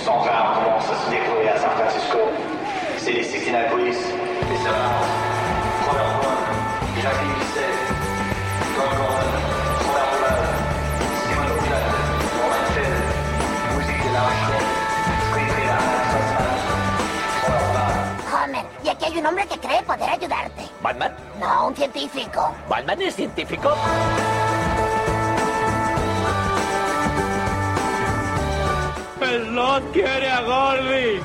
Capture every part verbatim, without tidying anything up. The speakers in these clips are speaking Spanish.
cent vingt commence à se déployer à San Francisco. C'est les sixty-nine Police. Et ça va. Première fois. Jacqueline Bisset. Don Gordon. Première fois. Simon Oakland. Roman Fell. Musique de la Rochelle. Screenplay Homer, y aquí hay un hombre que cree poder ayudarte. ¿Batman? No, un científico. ¿Batman es científico? ¡El Lot quiere a Gordy!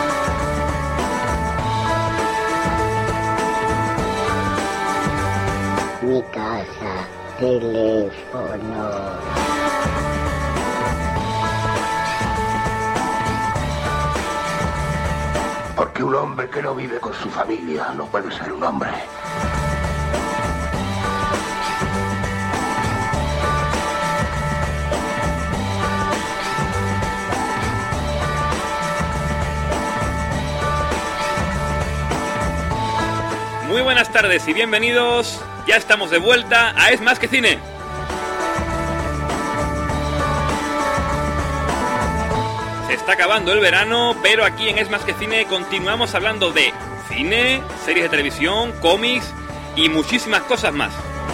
Mi casa, teléfono. Porque un hombre que no vive con su familia no puede ser un hombre. Muy buenas tardes y bienvenidos. Ya estamos de vuelta a Es Más Que Cine. Se está acabando el verano, pero aquí en Es Más Que Cine continuamos hablando de cine, series de televisión, cómics y muchísimas cosas más.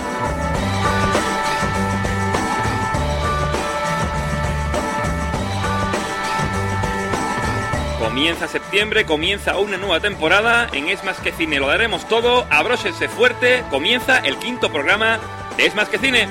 Comienza septiembre, comienza una nueva temporada. En Es Más Que Cine lo daremos todo. Abróchense fuerte. Comienza el quinto programa de Es Más Que Cine.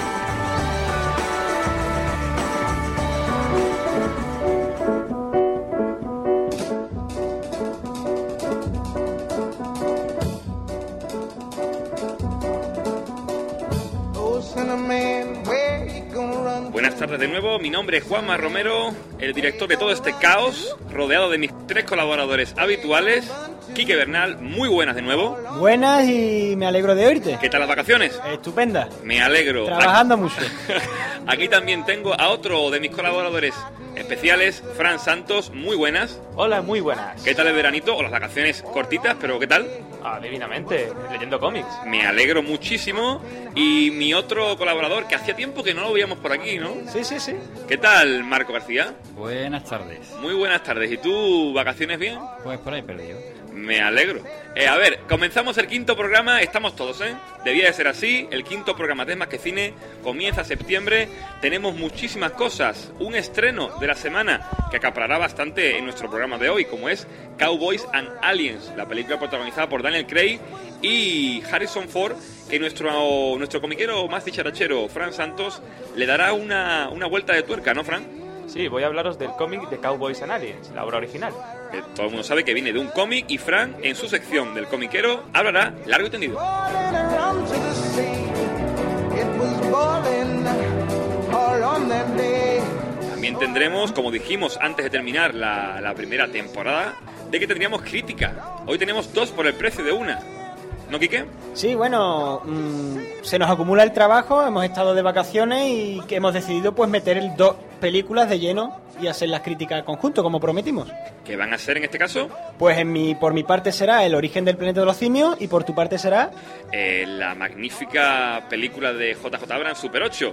Buenas tardes de nuevo, mi nombre es Juanma Romero, el director de todo este caos, rodeado de mis tres colaboradores habituales. Quique Bernal, muy buenas de nuevo. Buenas y me alegro de oírte. ¿Qué tal las vacaciones? Estupenda. Me alegro. Trabajando aquí, mucho. Aquí también tengo a otro de mis colaboradores especiales, Fran Santos, muy buenas. Hola, muy buenas. ¿Qué tal el veranito o las vacaciones cortitas, pero qué tal? Ah, divinamente, leyendo cómics. Me alegro muchísimo. Y mi otro colaborador, que hacía tiempo que no lo veíamos por aquí, ¿no? Sí, sí, sí. ¿Qué tal, Marco García? Buenas tardes. Muy buenas tardes. ¿Y tú, vacaciones bien? Pues por ahí perdido. Me alegro. Eh, a ver, comenzamos el quinto programa, estamos todos, ¿eh? Debía de ser así, el quinto programa de Es Más Que Cine comienza septiembre, tenemos muchísimas cosas, un estreno de la semana que acaparará bastante en nuestro programa de hoy, como es Cowboys and Aliens, la película protagonizada por Daniel Craig y Harrison Ford, que nuestro, nuestro comiquero más dicharachero, Fran Santos, le dará una, una vuelta de tuerca, ¿no, Fran? Sí, voy a hablaros del cómic de Cowboys and Aliens, la obra original. Que todo el mundo sabe que viene de un cómic y Fran, en su sección del comiquero, hablará largo y tendido. También tendremos, como dijimos antes de terminar la, la primera temporada, de que tendríamos crítica. Hoy tenemos dos por el precio de una. ¿No, Quique? Sí, bueno, mmm, se nos acumula el trabajo, hemos estado de vacaciones y que hemos decidido pues meter el dos películas de lleno y hacer las críticas al conjunto, como prometimos. ¿Qué van a ser en este caso? Pues en mi, por mi parte será El origen del planeta de los simios y por tu parte será... Eh, la magnífica película de J J Abrams, Super ocho.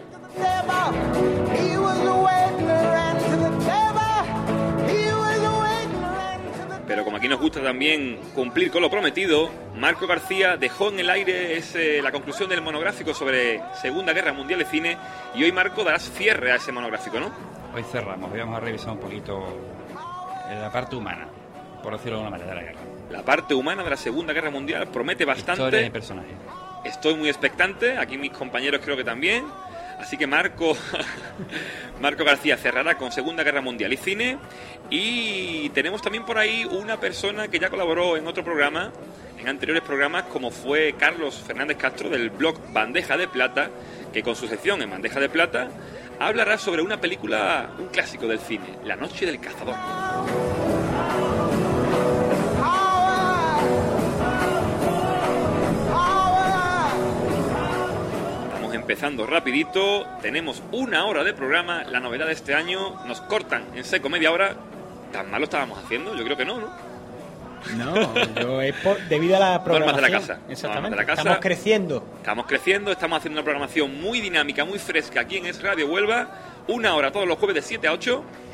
Pero como aquí nos gusta también cumplir con lo prometido, Marco García dejó en el aire ese, la conclusión del monográfico sobre Segunda Guerra Mundial de Cine y hoy, Marco, darás cierre a ese monográfico, ¿no? Hoy cerramos, hoy vamos a revisar un poquito la parte humana, por decirlo de alguna manera, de la guerra. La parte humana de la Segunda Guerra Mundial promete bastante. Historia y personajes. Estoy muy expectante, aquí mis compañeros creo que también. Así que Marco Marco García cerrará con Segunda Guerra Mundial y cine. Y tenemos también por ahí una persona que ya colaboró en otro programa, en anteriores programas, como fue Carlos Fernández Castro del blog Bandeja de Plata, que con su sección en Bandeja de Plata hablará sobre una película, un clásico del cine, La Noche del Cazador. Empezando rapidito, tenemos una hora de programa, la novedad de este año, nos cortan en seco media hora. ¿Tan mal lo estábamos haciendo? Yo creo que no, ¿no? No, yo es por, debido a la programación. Normas de la casa. Exactamente, de la casa. estamos creciendo. Estamos creciendo, estamos haciendo una programación muy dinámica, muy fresca aquí en Es Radio Huelva. Una hora todos los jueves de siete a ocho.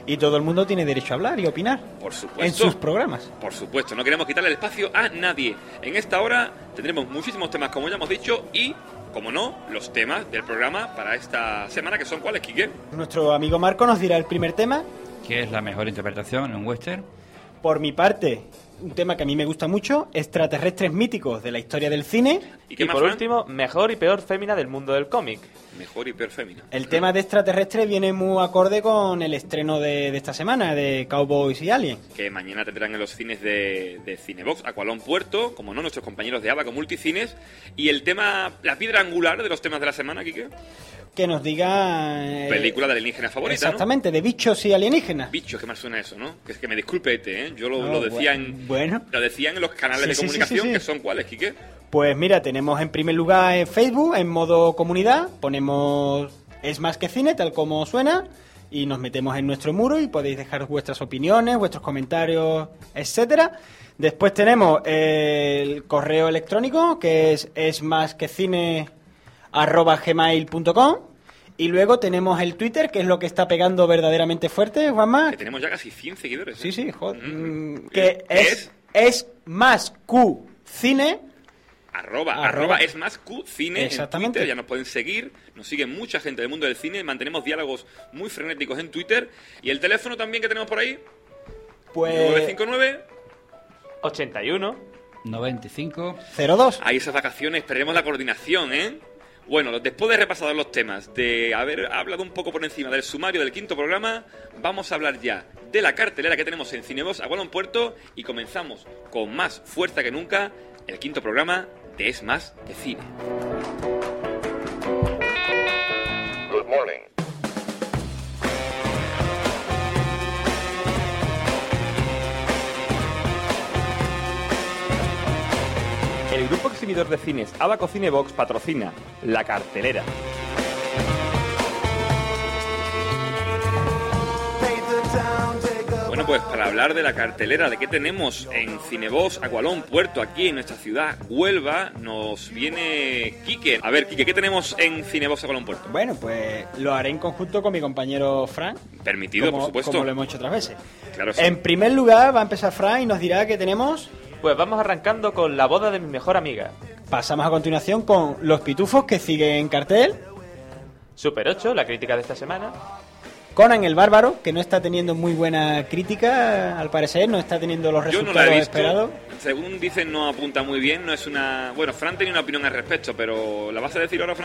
Y todo el mundo tiene derecho a hablar y opinar. Por supuesto. En sus programas. Por supuesto, no queremos quitarle el espacio a nadie. En esta hora tendremos muchísimos temas, como ya hemos dicho, y, como no, los temas del programa para esta semana, que son ¿cuáles, Quique? Nuestro amigo Marco nos dirá el primer tema. ¿Qué es la mejor interpretación en un western? Por mi parte, un tema que a mí me gusta mucho, extraterrestres míticos de la historia del cine. ¿Y qué Y más, por Fran? último, mejor y peor fémina del mundo del cómic. Mejor y peor fémina. El tema de extraterrestres viene muy acorde con el estreno de, de esta semana, de Cowboys y Aliens. Que mañana tendrán en los cines de, de Cinebox, Aqualón Puerto, como no, nuestros compañeros de Abaco Multicines. Y el tema, la piedra angular de los temas de la semana, Quique. Que nos diga... eh, Película de alienígena favorita, exactamente, de bichos y alienígenas. ¿no? Bichos, que más suena eso, ¿no? Que es que me disculpe este, ¿eh? Yo lo, No, lo decía bu- en... bueno. Lo decían en los canales Sí, de sí, sí, comunicación, sí, sí. que son ¿cuáles, Quique? Pues mira, tenemos en primer lugar en Facebook, en modo comunidad, ponemos Es Más Que Cine, tal como suena, y nos metemos en nuestro muro y podéis dejar vuestras opiniones, vuestros comentarios, etcétera. Después tenemos el correo electrónico, que es esmasquecine arroba gmail punto com, y luego tenemos el Twitter, que es lo que está pegando verdaderamente fuerte, Juanma. Que tenemos ya casi cien seguidores. ¿eh? Sí, sí, joder. Mm. Mm, que ¿Qué es, es más Q Cine. Arroba, Arroba. arroba es más Q Cine Exactamente. en Twitter, ya nos pueden seguir, nos sigue mucha gente del mundo del cine, mantenemos diálogos muy frenéticos en Twitter, y el teléfono también que tenemos por ahí, nueve Pues cinco nueve, ochenta y uno. noventa y cinco. cero dos. ahí esas vacaciones, esperemos la coordinación, ¿eh? Bueno, después de repasar los temas, de haber hablado un poco por encima del sumario del quinto programa, vamos a hablar ya de la cartelera que tenemos en Cinebox Aqualón Puerto, y comenzamos con más fuerza que nunca el quinto programa de Es Más que Cine. Good morning. El grupo exhibidor de cines Abaco Cinebox patrocina La Cartelera. Bueno, pues para hablar de la cartelera, de qué tenemos en Cinebox Aqualón Puerto, aquí en nuestra ciudad Huelva, nos viene Quique. A ver, Quique, ¿qué tenemos en Cinebox Aqualón Puerto? Bueno, pues lo haré en conjunto con mi compañero Fran. Permitido, como, por supuesto. Como lo hemos hecho otras veces. Claro, sí. En primer lugar va a empezar Fran y nos dirá que tenemos... Pues vamos arrancando con La boda de mi mejor amiga. Pasamos a continuación con Los Pitufos, que sigue en cartel. Super ocho, la crítica de esta semana. Conan el Bárbaro, que no está teniendo muy buena crítica, al parecer, no está teniendo los Yo no resultados la he visto. esperados. Según dicen, no apunta muy bien. No es una. Bueno, Fran tenía una opinión al respecto, pero ¿la vas a decir ahora, Fran?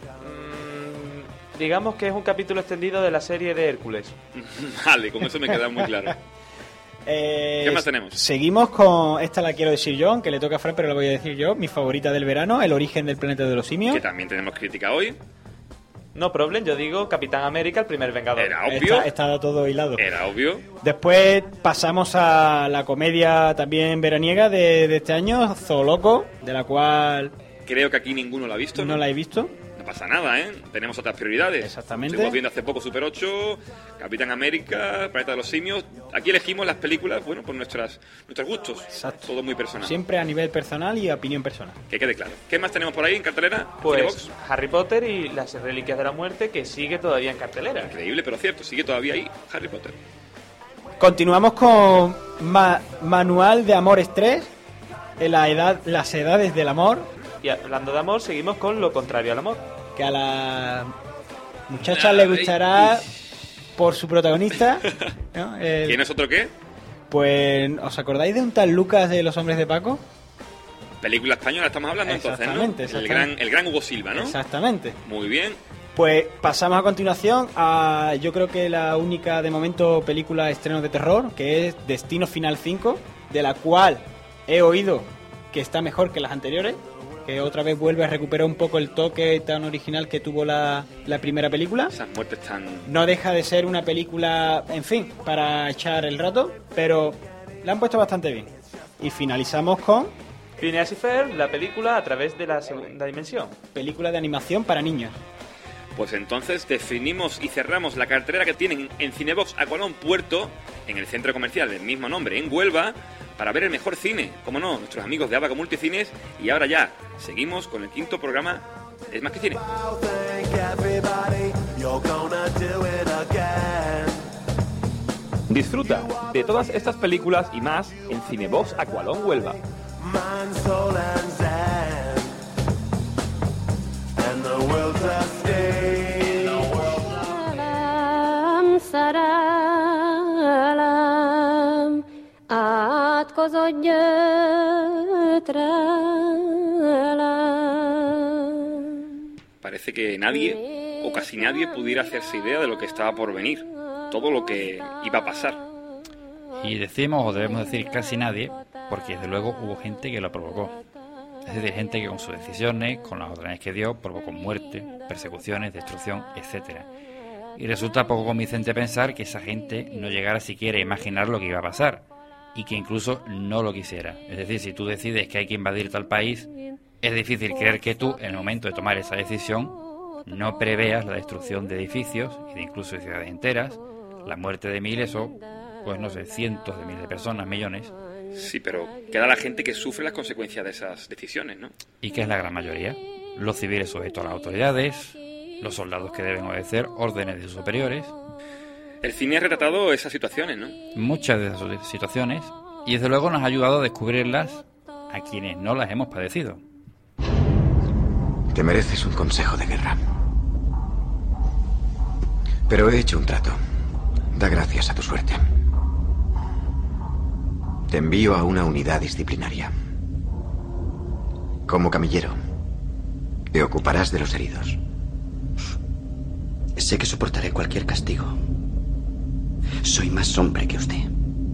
Mm, digamos que es un capítulo extendido de la serie de Hércules. Vale, con eso me queda muy claro. Eh, ¿Qué más tenemos? Seguimos con, esta la quiero decir yo, aunque le toca a Fran, pero la voy a decir yo, mi favorita del verano, El origen del planeta de los simios. Que también tenemos crítica hoy. No problem, yo digo Capitán América, el primer vengador. Era obvio. Está, está todo hilado. Era obvio. Después pasamos a la comedia también veraniega de, de este año, Zooloco, de la cual Creo que aquí ninguno la ha visto. no la he visto. No pasa nada, ¿eh? Tenemos otras prioridades. Exactamente. Estuvimos viendo hace poco Super ocho, Capitán América, Planeta de los Simios. Aquí elegimos las películas, bueno, por nuestras, nuestros gustos. Exacto. Todo muy personal. Siempre a nivel personal y opinión personal. Que quede claro. ¿Qué más tenemos por ahí en cartelera? Pues Cinebox. Harry Potter y las Reliquias de la Muerte, que sigue todavía en cartelera. Increíble, pero cierto. Sigue todavía ahí Harry Potter. Continuamos con Ma- Manual de Amores tres, en la edad, las edades del amor, Y hablando de amor, seguimos con Lo contrario al amor. que a la muchacha le gustará por su protagonista, ¿no? El- ¿Quién es otro qué? Pues, ¿os acordáis de un tal Lucas de Los Hombres de Paco? Película española estamos hablando entonces, ¿no? Exactamente, El exactamente. gran, el gran Hugo Silva, ¿no? Exactamente. Muy bien. Pues pasamos a continuación a, yo creo que la única de momento película estreno de terror, que es Destino Final cinco, de la cual he oído que está mejor que las anteriores, que otra vez vuelve a recuperar un poco el toque tan original que tuvo la, la primera película. Esas muertes tan... No deja de ser una película, en fin, para echar el rato, pero la han puesto bastante bien. Y finalizamos con Phineas y Ferb, la película a través de la segunda dimensión. película de animación para niños. Pues entonces definimos y cerramos la cartelera que tienen en Cinebox Aqualón Puerto, en el centro comercial del mismo nombre, en Huelva, para ver el mejor cine. Como no, nuestros amigos de Abaco Multicines. Y ahora ya, seguimos con el quinto programa Es Más que Cine. Disfruta de todas estas películas y más en Cinebox Aqualón Huelva. Salam, salam, át között gyötrelem. Parece que nadie, o casi nadie, pudiera hacerse idea de lo que estaba por venir, todo lo que iba a pasar. Y decimos, o debemos decir casi nadie, porque desde luego hubo gente que lo provocó. Es decir, gente que con sus decisiones, con las órdenes que dio, provocó muerte, persecuciones, destrucción, etcétera. Y resulta poco convincente pensar que esa gente no llegara siquiera a imaginar lo que iba a pasar, y que incluso no lo quisiera. Es decir, si tú decides que hay que invadir tal país, es difícil creer que tú, en el momento de tomar esa decisión, no preveas la destrucción de edificios y de incluso de ciudades enteras, la muerte de miles o, pues no sé, cientos de miles de personas, millones. Sí, pero queda la gente que sufre las consecuencias de esas decisiones, ¿no? ¿Y qué es la gran mayoría? Los civiles sujetos a las autoridades, los soldados que deben obedecer órdenes de sus superiores. El cine ha retratado esas situaciones, ¿no? Muchas de esas situaciones, y desde luego nos ha ayudado a descubrirlas a quienes no las hemos padecido. Te mereces un consejo de guerra. Pero he hecho un trato. Da gracias a tu suerte. Te envío a una unidad disciplinaria. Como camillero, te ocuparás de los heridos. Sé que soportaré cualquier castigo. Soy más hombre que usted.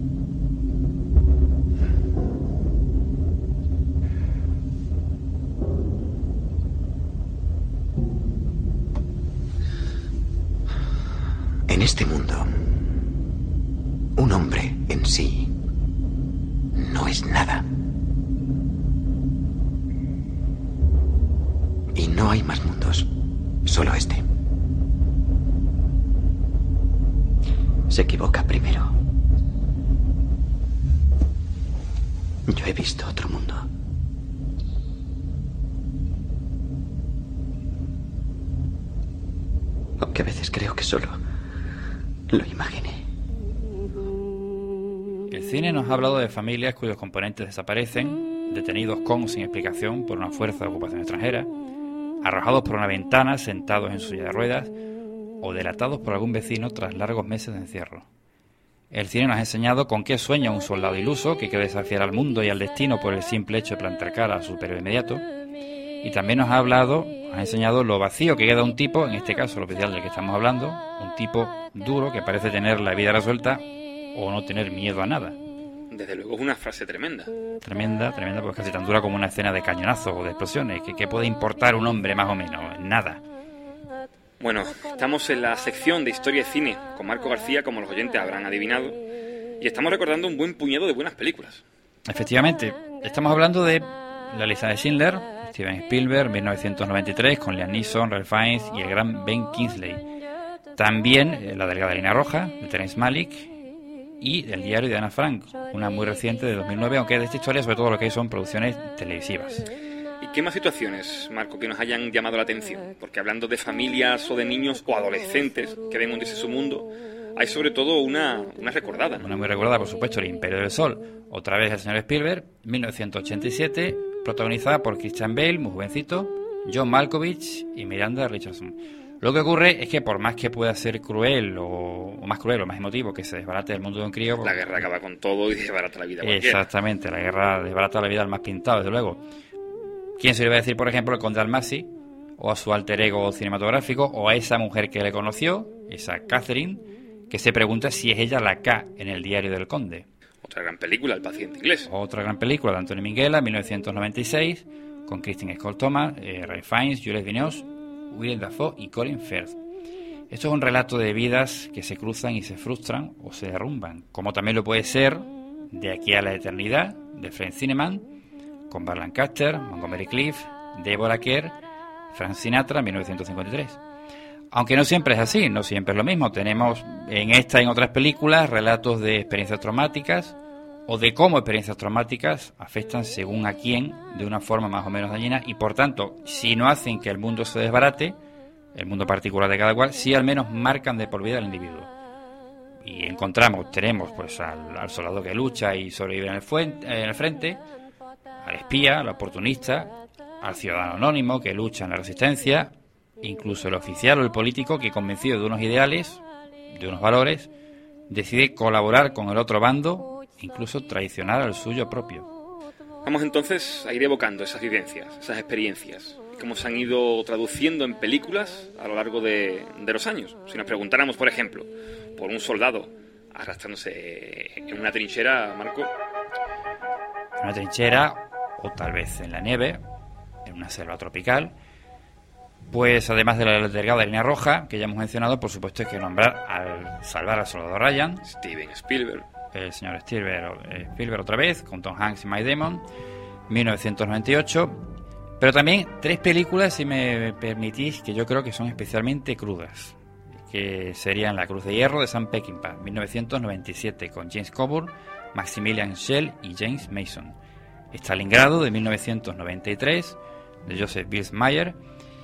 En este mundo, un hombre en sí no es nada. Y no hay más mundos, solo este. Se equivoca primero. Yo he visto otro mundo. Aunque a veces creo que solo lo imaginé. El cine nos ha hablado de familias cuyos componentes desaparecen, detenidos con o sin explicación por una fuerza de ocupación extranjera, arrojados por una ventana sentados en su silla de ruedas o delatados por algún vecino tras largos meses de encierro. El cine nos ha enseñado con qué sueña un soldado iluso que quiere desafiar al mundo y al destino por el simple hecho de plantar cara a su superior inmediato, y también nos ha hablado, nos ha enseñado lo vacío que queda un tipo, en este caso el oficial del que estamos hablando, un tipo duro que parece tener la vida resuelta o no tener miedo a nada. Desde luego es una frase tremenda. Tremenda, tremenda, pues casi tan dura como una escena de cañonazos o de explosiones. ¿Qué, qué puede importar un hombre más o menos? Nada. Bueno, estamos en la sección de Historia y Cine con Marco García, como los oyentes habrán adivinado, y estamos recordando un buen puñado de buenas películas. Efectivamente, estamos hablando de La lista de Schindler, Steven Spielberg, mil novecientos noventa y tres, con Liam Neeson, Ralph Fiennes y el gran Ben Kingsley. También eh, La delgada línea roja, de Terrence Malick, y El diario de Ana Frank, una muy reciente de dos mil nueve, aunque de esta historia sobre todo lo que son producciones televisivas. ¿Y qué más situaciones, Marco, que nos hayan llamado la atención? Porque hablando de familias o de niños o adolescentes que ven hundirse su mundo, hay sobre todo una, una recordada, ¿no? Una muy recordada, por supuesto, El Imperio del Sol, otra vez el señor Spielberg, mil novecientos ochenta y siete, protagonizada por Christian Bale, muy jovencito, John Malkovich y Miranda Richardson. Lo que ocurre es que por más que pueda ser cruel o, o más cruel o más emotivo que se desbarate el mundo de un crío... La guerra acaba con todo y desbarata la vida a cualquiera. Exactamente, la guerra desbarata la vida al más pintado, desde luego. ¿Quién se le va a decir, por ejemplo, el conde Almasi, o a su alter ego cinematográfico, o a esa mujer que le conoció, esa Catherine, que se pregunta si es ella la K en el diario del conde? Otra gran película, El paciente inglés. Otra gran película de Anthony Minghella, mil novecientos noventa y seis, con Kristen Scott Thomas, eh, Ralph Fiennes, Juliette Binoche, Willem Dafoe y Colin Firth. Esto es un relato de vidas que se cruzan y se frustran o se derrumban, como también lo puede ser De aquí a la eternidad, de Frank Zinnemann, con Burt Lancaster, Montgomery Clift, Deborah Kerr, Frank Sinatra, mil novecientos cincuenta y tres. Aunque no siempre es así, no siempre es lo mismo. Tenemos en esta y en otras películas relatos de experiencias traumáticas o de cómo experiencias traumáticas afectan según a quién de una forma más o menos dañina y, por tanto, si no hacen que el mundo se desbarate, el mundo particular de cada cual, sí al menos marcan de por vida al individuo. y encontramos, tenemos pues al, al soldado que lucha y sobrevive en el, fuente, en el frente, al espía, al oportunista, al ciudadano anónimo que lucha en la resistencia, incluso el oficial o el político que, convencido de unos ideales, de unos valores, decide colaborar con el otro bando, incluso traicionar al suyo propio. Vamos entonces a ir evocando esas vivencias, esas experiencias, y cómo se han ido traduciendo en películas a lo largo de, de los años. Si nos preguntáramos, por ejemplo, por un soldado arrastrándose en una trinchera, Marco. En una trinchera, o tal vez en la nieve, en una selva tropical, pues además de la delgada línea roja que ya hemos mencionado, por supuesto hay que nombrar al salvar al soldado Ryan, Steven Spielberg, el señor Spielberg, eh, Spielberg otra vez, con Tom Hanks y Matt Damon, mil novecientos noventa y ocho, pero también tres películas, si me permitís, que yo creo que son especialmente crudas, que serían La Cruz de Hierro de Sam Peckinpah, mil novecientos noventa y siete, con James Coburn, Maximilian Schell y James Mason, Stalingrado de mil novecientos noventa y tres, de Joseph Bilsmeyer,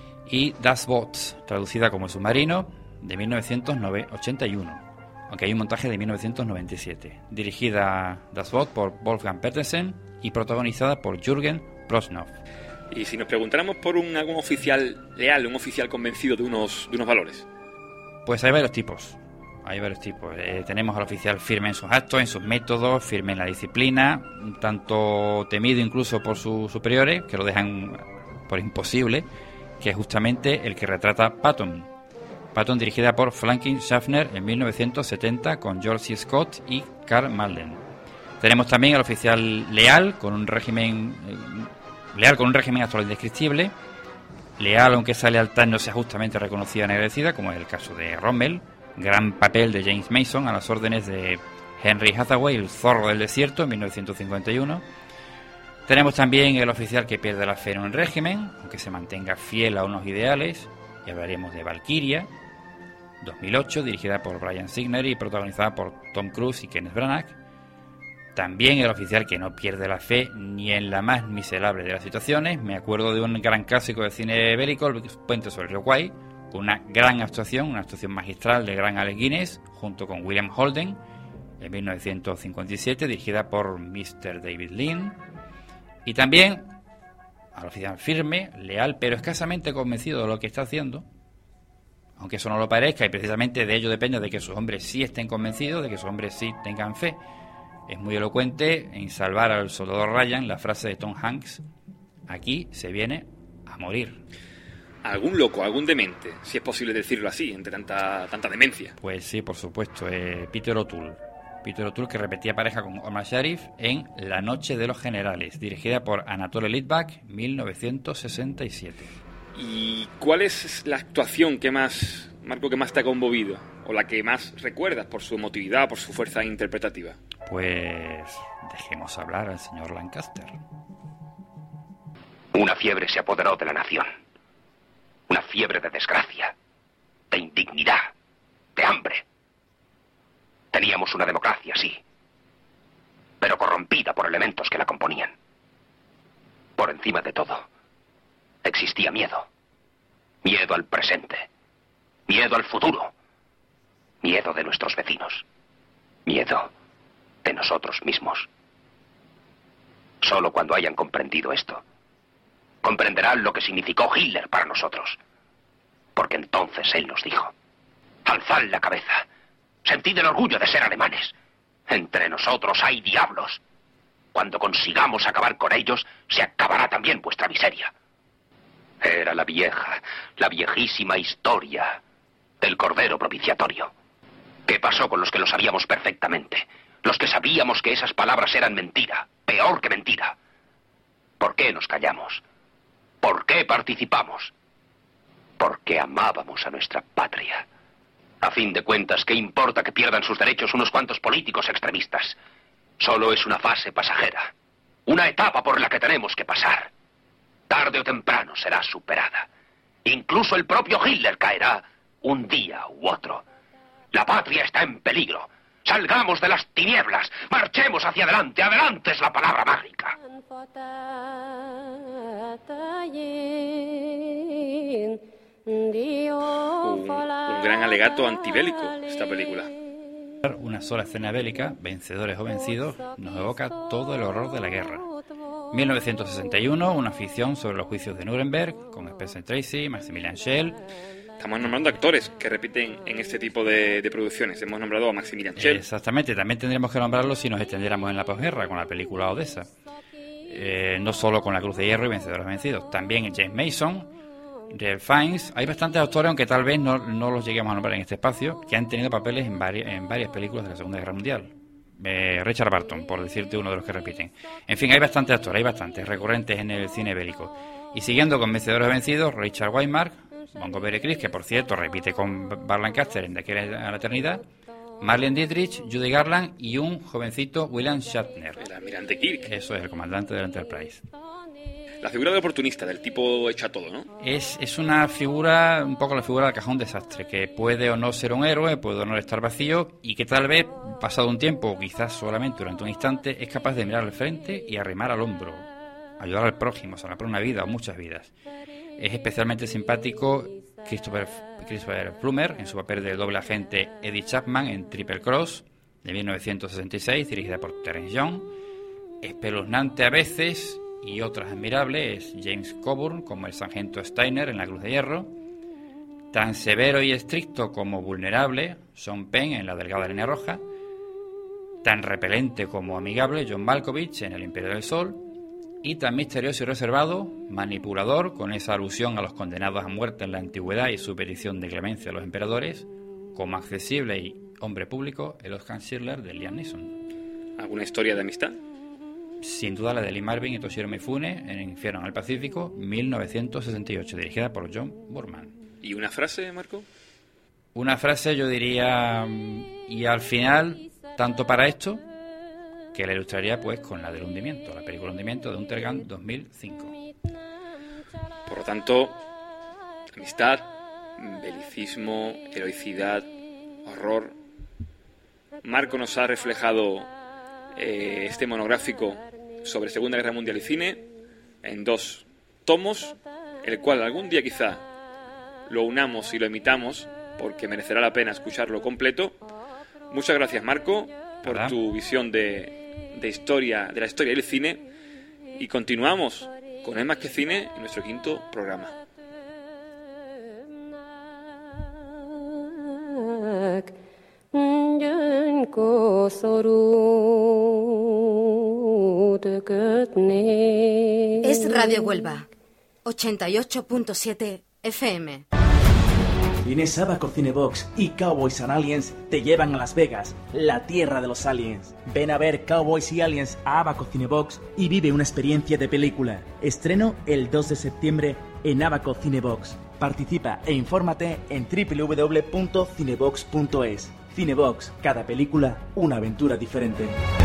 y Das Boot, traducida como El Submarino, de mil novecientos ochenta y uno, aunque hay un montaje de mil novecientos noventa y siete, dirigida Das Boot por Wolfgang Petersen y protagonizada por Jürgen Prochnow. Y si nos preguntáramos por un, algún oficial leal, un oficial convencido de unos, de unos valores. Pues hay varios tipos, hay varios tipos. Eh, tenemos al oficial firme en sus actos, en sus métodos, firme en la disciplina, un tanto temido incluso por sus superiores, que lo dejan por imposible, que es justamente el que retrata Patton. Patton, dirigida por Franklin Schaffner en mil novecientos setenta con George C. Scott y Karl Malden. Tenemos también al oficial leal con un régimen eh, leal con un régimen actual indescriptible, leal aunque esa lealtad no sea justamente reconocida ni agradecida, como es el caso de Rommel, gran papel de James Mason a las órdenes de Henry Hathaway, el zorro del desierto, en mil novecientos cincuenta y uno. Tenemos también el oficial que pierde la fe en un régimen, aunque se mantenga fiel a unos ideales, y hablaremos de Valkyria, dos mil ocho, dirigida por Brian Singer y protagonizada por Tom Cruise y Kenneth Branagh. También el oficial que no pierde la fe ni en la más miserable de las situaciones. Me acuerdo de un gran clásico de cine bélico, El Puente sobre el Río Kwai, con una gran actuación, una actuación magistral de gran Alec Guinness, junto con William Holden, en mil novecientos cincuenta y siete, dirigida por mister David Lean. Y también al oficial firme, leal, pero escasamente convencido de lo que está haciendo, aunque eso no lo parezca, y precisamente de ello depende de que sus hombres sí estén convencidos, de que sus hombres sí tengan fe. Es muy elocuente en Salvar al soldado Ryan la frase de Tom Hanks: aquí se viene a morir. Algún loco, algún demente, si es posible decirlo así, entre tanta tanta demencia. Pues sí, por supuesto, eh, Peter O'Toole. Peter O'Toole, que repetía pareja con Omar Sharif en La noche de los generales, dirigida por Anatole Litvak, mil novecientos sesenta y siete. ¿Y cuál es la actuación que más, Marco, que más te ha conmovido? ¿O la que más recuerdas por su emotividad, por su fuerza interpretativa? Pues dejemos hablar al señor Lancaster. Una fiebre se apoderó de la nación. Una fiebre de desgracia, de indignidad, de hambre. Teníamos una democracia, sí, pero corrompida por elementos que la componían. Por encima de todo, existía miedo. Miedo al presente, miedo al futuro, miedo de nuestros vecinos, miedo de nosotros mismos. Solo cuando hayan comprendido esto, comprenderán lo que significó Hitler para nosotros. Porque entonces él nos dijo: alzad la cabeza, sentid el orgullo de ser alemanes. Entre nosotros hay diablos. Cuando consigamos acabar con ellos, se acabará también vuestra miseria. Era la vieja, la viejísima historia del Cordero Propiciatorio. ¿Qué pasó con los que lo sabíamos perfectamente? Los que sabíamos que esas palabras eran mentira, peor que mentira. ¿Por qué nos callamos? ¿Por qué participamos? Porque amábamos a nuestra patria. A fin de cuentas, ¿qué importa que pierdan sus derechos unos cuantos políticos extremistas? Solo es una fase pasajera, una etapa por la que tenemos que pasar. Tarde o temprano será superada. Incluso el propio Hitler caerá un día u otro. La patria está en peligro. Salgamos de las tinieblas, marchemos hacia adelante. Adelante es la palabra mágica. Un, un gran alegato antibélico esta película. Una sola escena bélica, Vencedores o Vencidos, nos evoca todo el horror de la guerra. mil novecientos sesenta y uno, una ficción sobre los juicios de Nuremberg, con Spencer Tracy, Maximilian Schell. Estamos nombrando actores que repiten en este tipo de, de producciones. Hemos nombrado a Maximilian Schell. Exactamente, también tendríamos que nombrarlo si nos extendiéramos en la posguerra con la película Odessa. Eh, no solo con La Cruz de Hierro y Vencedores Vencidos, también James Mason, Ralph Fiennes. Hay bastantes autores, aunque tal vez no, no los lleguemos a nombrar en este espacio, que han tenido papeles en, vari, en varias películas de la Segunda Guerra Mundial. Eh, Richard Barton, por decirte uno de los que repiten. En fin, hay bastantes actores, hay bastantes recurrentes en el cine bélico. Y siguiendo con Vencedores Vencidos, Richard Widmark, Montgomery Clift, que por cierto repite con Burt Lancaster en De aquí a la eternidad, Marlene Dietrich, Judy Garland y un jovencito William Shatner. El almirante Kirk. Eso es, el comandante del Enterprise. La figura del oportunista, del tipo echa todo, ¿no? Es, es una figura, un poco la figura del cajón desastre, que puede o no ser un héroe, puede o no estar vacío, y que tal vez, pasado un tiempo, o quizás solamente durante un instante, es capaz de mirar al frente y arrimar al hombro, ayudar al prójimo, salvar una vida o muchas vidas. Es especialmente simpático Christopher, Christopher Plummer en su papel de doble agente Eddie Chapman en Triple Cross de mil novecientos sesenta y seis, dirigida por Terence Young. Espeluznante a veces y otras admirables es James Coburn como el sargento Steiner en La Cruz de Hierro. Tan severo y estricto como vulnerable Sean Penn en La Delgada Línea Roja. Tan repelente como amigable John Malkovich en El Imperio del Sol. Y tan misterioso y reservado, manipulador, con esa alusión a los condenados a muerte en la antigüedad y su petición de clemencia a los emperadores, como accesible y hombre público, el Oscar Schindler de Liam Neeson. ¿Alguna historia de amistad? Sin duda la de Lee Marvin y Toshiro Mifune en Infierno en el Pacífico, mil novecientos sesenta y ocho, dirigida por John Boorman. ¿Y una frase, Marco? Una frase yo diría, y al final, tanto para esto, que la ilustraría pues con la del hundimiento, la película Hundimiento de Untergang dos mil cinco. Por lo tanto, amistad, belicismo, heroicidad, horror. Marco nos ha reflejado eh, este monográfico sobre Segunda Guerra Mundial y cine en dos tomos, el cual algún día quizá lo unamos y lo emitamos porque merecerá la pena escucharlo completo. Muchas gracias, Marco, por ¿verdad? Tu visión de, de historia, de la historia del cine, y continuamos con Es más que cine en nuestro quinto programa. Es Radio Huelva, ochenta y ocho punto siete F M. Inés Abaco Cinebox y Cowboys and Aliens te llevan a Las Vegas, la tierra de los aliens. Ven a ver Cowboys y Aliens a Abaco Cinebox y vive una experiencia de película. Estreno el dos de septiembre en Abaco Cinebox. Participa e infórmate en doble u doble u doble u punto cinebox punto es. Cinebox, cada película una aventura diferente.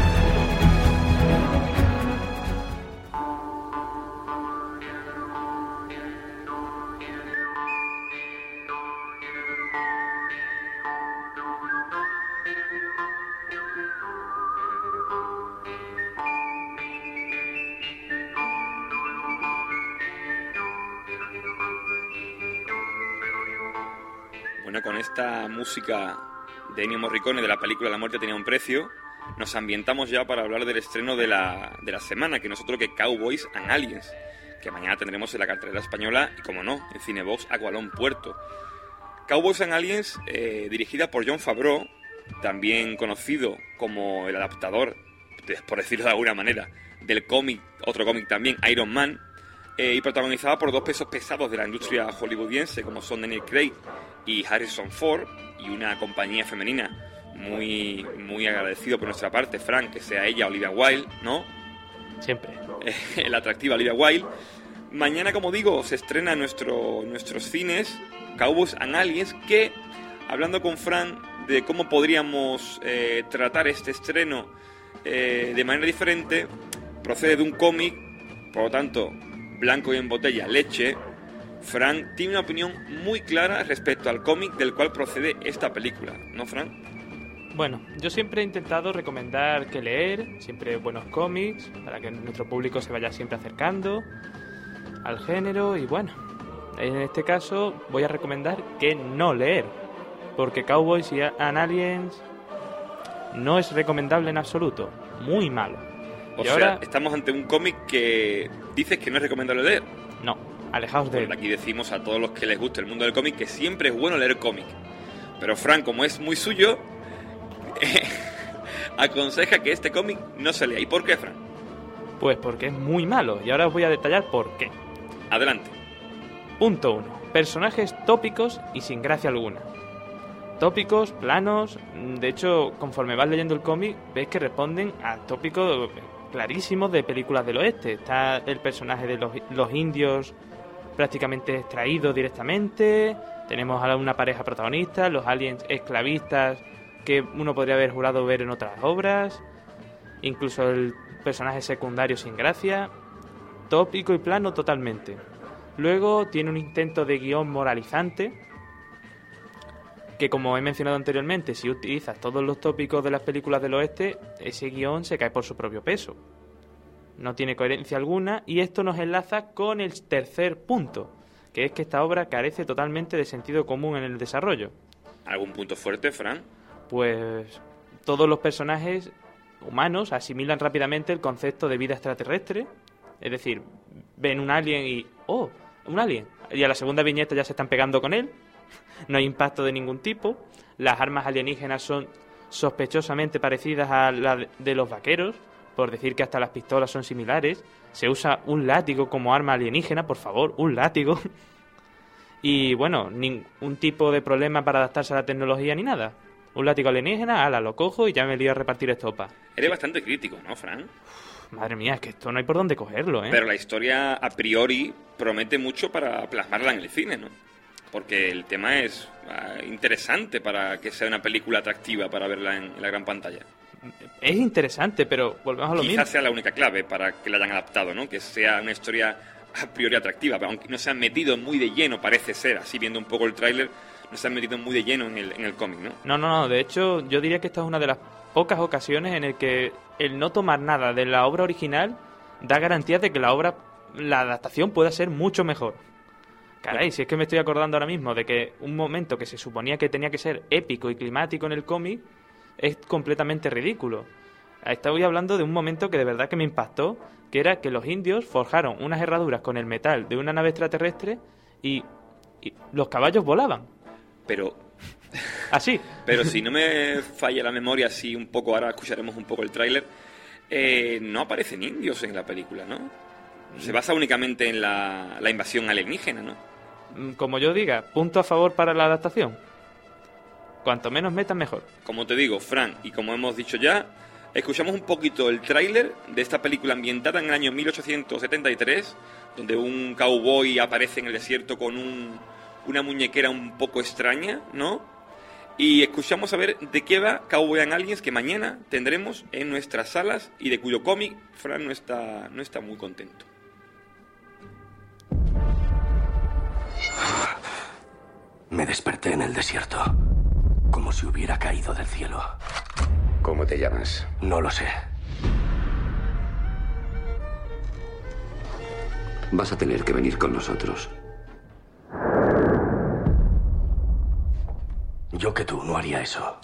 Bueno, con esta música de Ennio Morricone de la película La muerte tenía un precio, nos ambientamos ya para hablar del estreno de la, de la semana, que no es otro que Cowboys and Aliens, que mañana tendremos en la cartelera española y, como no, en Cinebox Agualón Puerto. Cowboys and Aliens, eh, dirigida por Jon Favreau, también conocido como el adaptador, por decirlo de alguna manera, del cómic, otro cómic también, Iron Man, eh, y protagonizada por dos pesos pesados de la industria hollywoodiense, como son Daniel Craig y Harrison Ford, y una compañía femenina muy muy agradecido por nuestra parte, Frank, que sea ella Olivia Wilde, ¿no? Siempre. Eh, la atractiva Olivia Wilde. Mañana, como digo, se estrena en nuestro, nuestros cines Cowboys and Aliens, que, hablando con Frank de cómo podríamos eh, tratar este estreno eh, de manera diferente, procede de un cómic, por lo tanto, blanco y en botella, leche. Frank tiene una opinión muy clara respecto al cómic del cual procede esta película, ¿no, Frank? Bueno, yo siempre he intentado recomendar que leer, siempre buenos cómics, para que nuestro público se vaya siempre acercando al género, y bueno, en este caso voy a recomendar que no leer, porque Cowboys and Aliens No es recomendable en absoluto. Muy malo. O y sea, ahora... estamos ante un cómic que dices que no es recomendable leer. No, alejaos de él. Aquí decimos a todos los que les gusta el mundo del cómic que siempre es bueno leer cómic. Pero Fran, como es muy suyo, eh, aconseja que este cómic no se lea. ¿Y por qué, Fran? Pues porque es muy malo. Y ahora os voy a detallar por qué. Adelante. Punto uno. Personajes tópicos y sin gracia alguna. Tópicos, planos. De hecho, conforme vas leyendo el cómic, ves que responden a tópicos clarísimos de películas del oeste. Está el personaje de los, los indios prácticamente extraído directamente. Tenemos a una pareja protagonista, los aliens esclavistas que uno podría haber jurado ver en otras obras. Incluso el personaje secundario sin gracia. Tópico y plano totalmente. Luego tiene un intento de guión moralizante, que como he mencionado anteriormente, si utilizas todos los tópicos de las películas del oeste, ese guión se cae por su propio peso. No tiene coherencia alguna, y esto nos enlaza con el tercer punto, que es que esta obra carece totalmente de sentido común en el desarrollo. ¿Algún punto fuerte, Fran? Pues todos los personajes humanos asimilan rápidamente el concepto de vida extraterrestre, es decir, ven un alien y... ¡oh! Un alien. Y a la segunda viñeta ya se están pegando con él. No hay impacto de ningún tipo. Las armas alienígenas son sospechosamente parecidas a las de los vaqueros, por decir que hasta las pistolas son similares. Se usa un látigo como arma alienígena, por favor, un látigo. Y bueno, ningún tipo de problema para adaptarse a la tecnología ni nada. Un látigo alienígena, ala, lo cojo y ya me lío a repartir estopa. Eres bastante crítico, ¿no, Fran? Madre mía, es que esto no hay por dónde cogerlo, ¿eh? Pero la historia, a priori, promete mucho para plasmarla en el cine, ¿no? Porque el tema es uh, interesante para que sea una película atractiva para verla en, en la gran pantalla. Es interesante, pero volvemos a lo Quizás mismo. Quizás sea la única clave para que la hayan adaptado, ¿no? Que sea una historia a priori atractiva, pero aunque no se han metido muy de lleno, parece ser, así viendo un poco el tráiler, no se han metido muy de lleno en el, en el cómic, ¿no? No, no, no, de hecho, yo diría que esta es una de las pocas ocasiones en el que el no tomar nada de la obra original da garantías de que la obra, la adaptación pueda ser mucho mejor. Caray, si es que me estoy acordando ahora mismo de que un momento que se suponía que tenía que ser épico y climático en el cómic es completamente ridículo. Estoy hablando de un momento que de verdad que me impactó, que era que los indios forjaron unas herraduras con el metal de una nave extraterrestre y, y los caballos volaban. Pero... Así. Pero si no me falla la memoria, así un poco, ahora escucharemos un poco el tráiler, eh, no aparecen indios en la película, ¿no? Se basa únicamente en la, la invasión alienígena, ¿no? Como yo diga, punto a favor para la adaptación. Cuanto menos metan, mejor. Como te digo, Fran, y como hemos dicho ya, escuchamos un poquito el tráiler de esta película ambientada en el año mil ochocientos setenta y tres, donde un cowboy aparece en el desierto con un, una muñequera un poco extraña, ¿no? Y escuchamos a ver de qué va Cowboy and Aliens, que mañana tendremos en nuestras salas y de cuyo cómic Fran no está, no está muy contento. Me desperté en el desierto, como si hubiera caído del cielo. ¿Cómo te llamas? No lo sé. Vas a tener que venir con nosotros. Yo que tú no haría eso.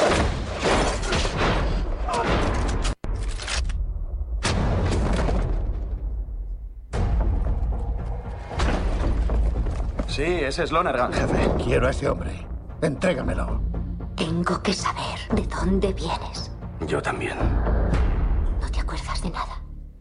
Sí, ese es Lonergan, jefe. Quiero a ese hombre. Entrégamelo. Tengo que saber de dónde vienes. Yo también. No te acuerdas de nada.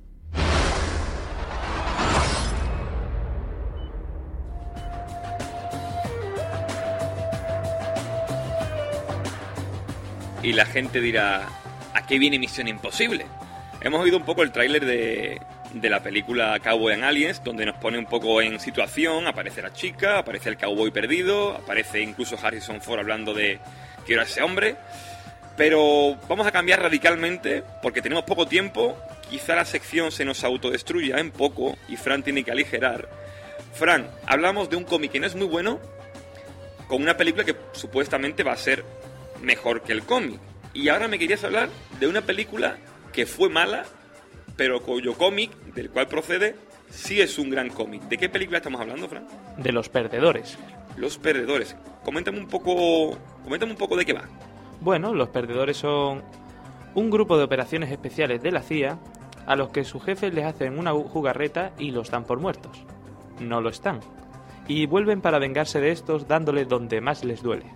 Y la gente dirá, ¿a qué viene Misión Imposible? Hemos oído un poco el tráiler de, de la película Cowboy and Aliens, donde nos pone un poco en situación. Aparece la chica, aparece el cowboy perdido, aparece incluso Harrison Ford hablando de quiero a ese hombre. Pero vamos a cambiar radicalmente porque tenemos poco tiempo. Quizá la sección se nos autodestruya en poco y Fran tiene que aligerar. Fran, hablamos de un cómic que no es muy bueno con una película que supuestamente va a ser mejor que el cómic. Y ahora me querías hablar de una película que fue mala, pero cuyo cómic, del cual procede, sí es un gran cómic. ¿De qué película estamos hablando, Fran? De Los Perdedores. Los Perdedores. Coméntame un poco, coméntame un poco de qué va. Bueno, Los Perdedores son Un grupo de operaciones especiales de la C I A a los que sus jefes les hacen una jugarreta y los dan por muertos. No lo están. Y vuelven para vengarse de estos dándoles donde más les duele.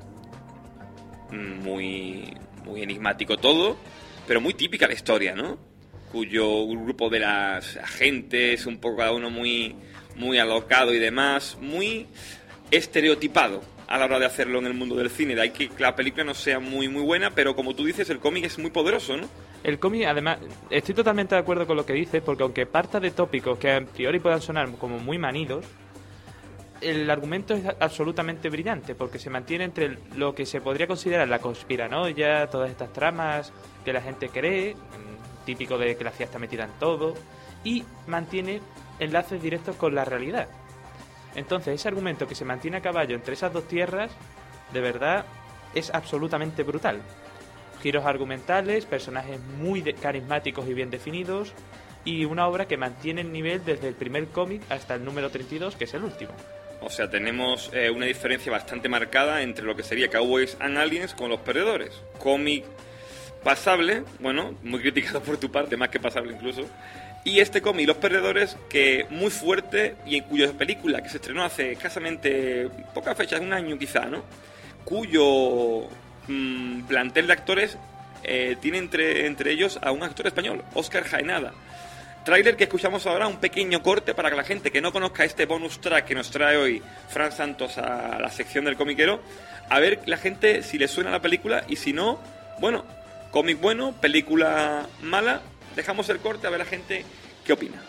Muy, muy enigmático todo, pero muy típica la historia, ¿no? Cuyo grupo de las agentes, un poco cada uno muy, muy alocado y demás, muy estereotipado a la hora de hacerlo en el mundo del cine. De ahí que la película no sea muy, muy buena, pero como tú dices, el cómic es muy poderoso, ¿no? El cómic, además, estoy totalmente de acuerdo con lo que dices, porque aunque parta de tópicos que a priori puedan sonar como muy manidos, el argumento es absolutamente brillante, porque se mantiene entre lo que se podría considerar la conspiranoia, todas estas tramas que la gente cree, típico de que la C I A está metida en todo, y mantiene enlaces directos con la realidad. Entonces, ese argumento que se mantiene a caballo entre esas dos tierras, de verdad, es absolutamente brutal. Giros argumentales, personajes muy de- carismáticos y bien definidos, y una obra que mantiene el nivel desde el primer cómic hasta el número treinta y dos, que es el último. O sea, tenemos eh, una diferencia bastante marcada entre lo que sería Cowboys and Aliens con Los Perdedores. Cómic pasable, bueno, muy criticado por tu parte, más que pasable incluso. Y este cómic, Los Perdedores, que muy fuerte y en cuya película, que se estrenó hace escasamente pocas fechas, un año quizá, ¿no? Cuyo mmm, plantel de actores eh, tiene entre, entre ellos a un actor español, Óscar Jaenada. Tráiler que escuchamos ahora, un pequeño corte para que la gente que no conozca este bonus track que nos trae hoy Fran Santos a la sección del comiquero, a ver la gente si le suena la película y si no, bueno, cómic bueno, película mala, dejamos el corte a ver la gente qué opina.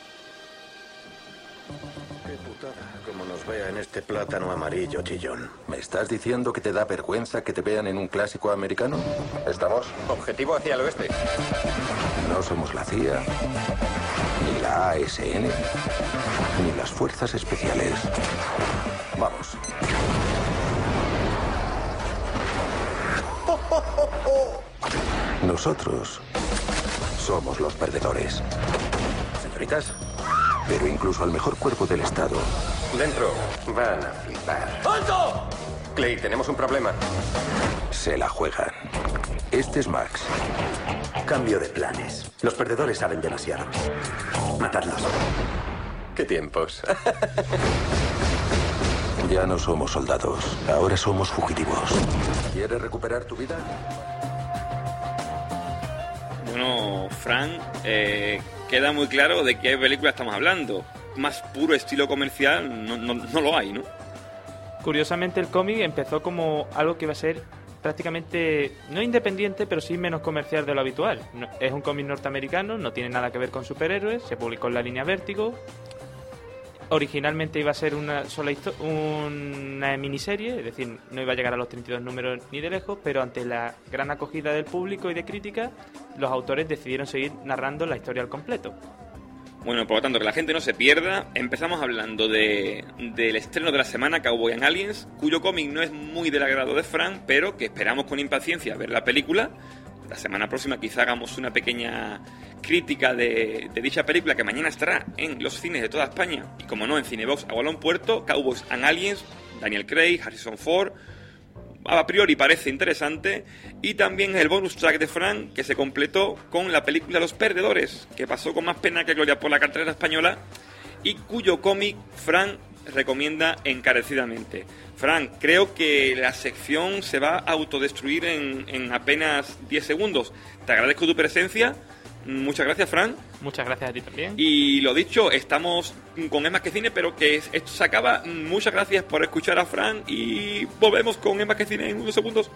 Qué putada, como nos vea en este plátano amarillo, chillón. ¿Me estás diciendo que te da vergüenza que te vean en un clásico americano? ¿Estamos? Objetivo hacia el oeste. No somos la C I A, ni la A S N, ni las fuerzas especiales. Vamos. Nosotros somos los perdedores. Señoritas. Pero incluso al mejor cuerpo del Estado. Dentro. Van a flipar. ¡Alto! Clay, tenemos un problema. Se la juegan. Este es Max. Cambio de planes. Los perdedores saben demasiado. Matadlos. ¿Qué tiempos? Ya no somos soldados. Ahora somos fugitivos. ¿Quieres recuperar tu vida? Bueno, Fran, eh, queda muy claro de qué película estamos hablando. Más puro estilo comercial no, no, no lo hay, ¿no? Curiosamente, el cómic empezó como algo que iba a ser prácticamente, no independiente, pero sí menos comercial de lo habitual. No, es un cómic norteamericano, no tiene nada que ver con superhéroes, se publicó en la línea Vértigo. Originalmente iba a ser una sola histo- una miniserie, es decir, no iba a llegar a los treinta y dos números ni de lejos, pero ante la gran acogida del público y de crítica, los autores decidieron seguir narrando la historia al completo. Bueno, por lo tanto, que la gente no se pierda, empezamos hablando de del estreno de la semana, Cowboys and Aliens, cuyo cómic no es muy del agrado de Fran, pero que esperamos con impaciencia ver la película. La semana próxima quizá hagamos una pequeña crítica de, de dicha película, que mañana estará en los cines de toda España, y como no, en Cinebox a Balón Puerto, Cowboys and Aliens, Daniel Craig, Harrison Ford. A priori parece interesante. Y también el bonus track de Fran, que se completó con la película Los Perdedores, que pasó con más pena que gloria por la cartelera española, y cuyo cómic Fran recomienda encarecidamente. Fran, creo que la sección se va a autodestruir en, en apenas diez segundos. Te agradezco tu presencia. Muchas gracias, Fran. Muchas gracias a ti también. Y lo dicho, estamos con Es Más Que Cine, pero que esto se acaba. Muchas gracias por escuchar a Fran y volvemos con Es Más Que Cine en unos segundos.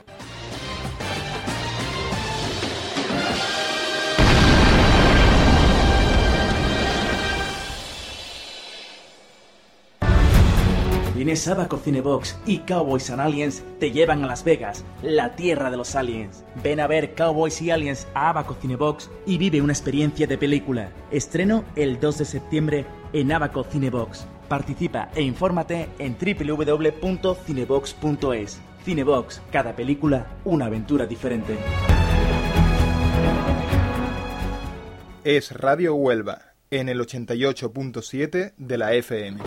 Cines Abaco Cinebox y Cowboys and Aliens te llevan a Las Vegas, la tierra de los aliens. Ven a ver Cowboys y Aliens a Abaco Cinebox y vive una experiencia de película. Estreno el dos de septiembre en Abaco Cinebox. Participa e infórmate en doble u doble u doble u punto cinebox punto es. Cinebox, cada película una aventura diferente. Es Radio Huelva, en el ochenta y ocho punto siete de la F M.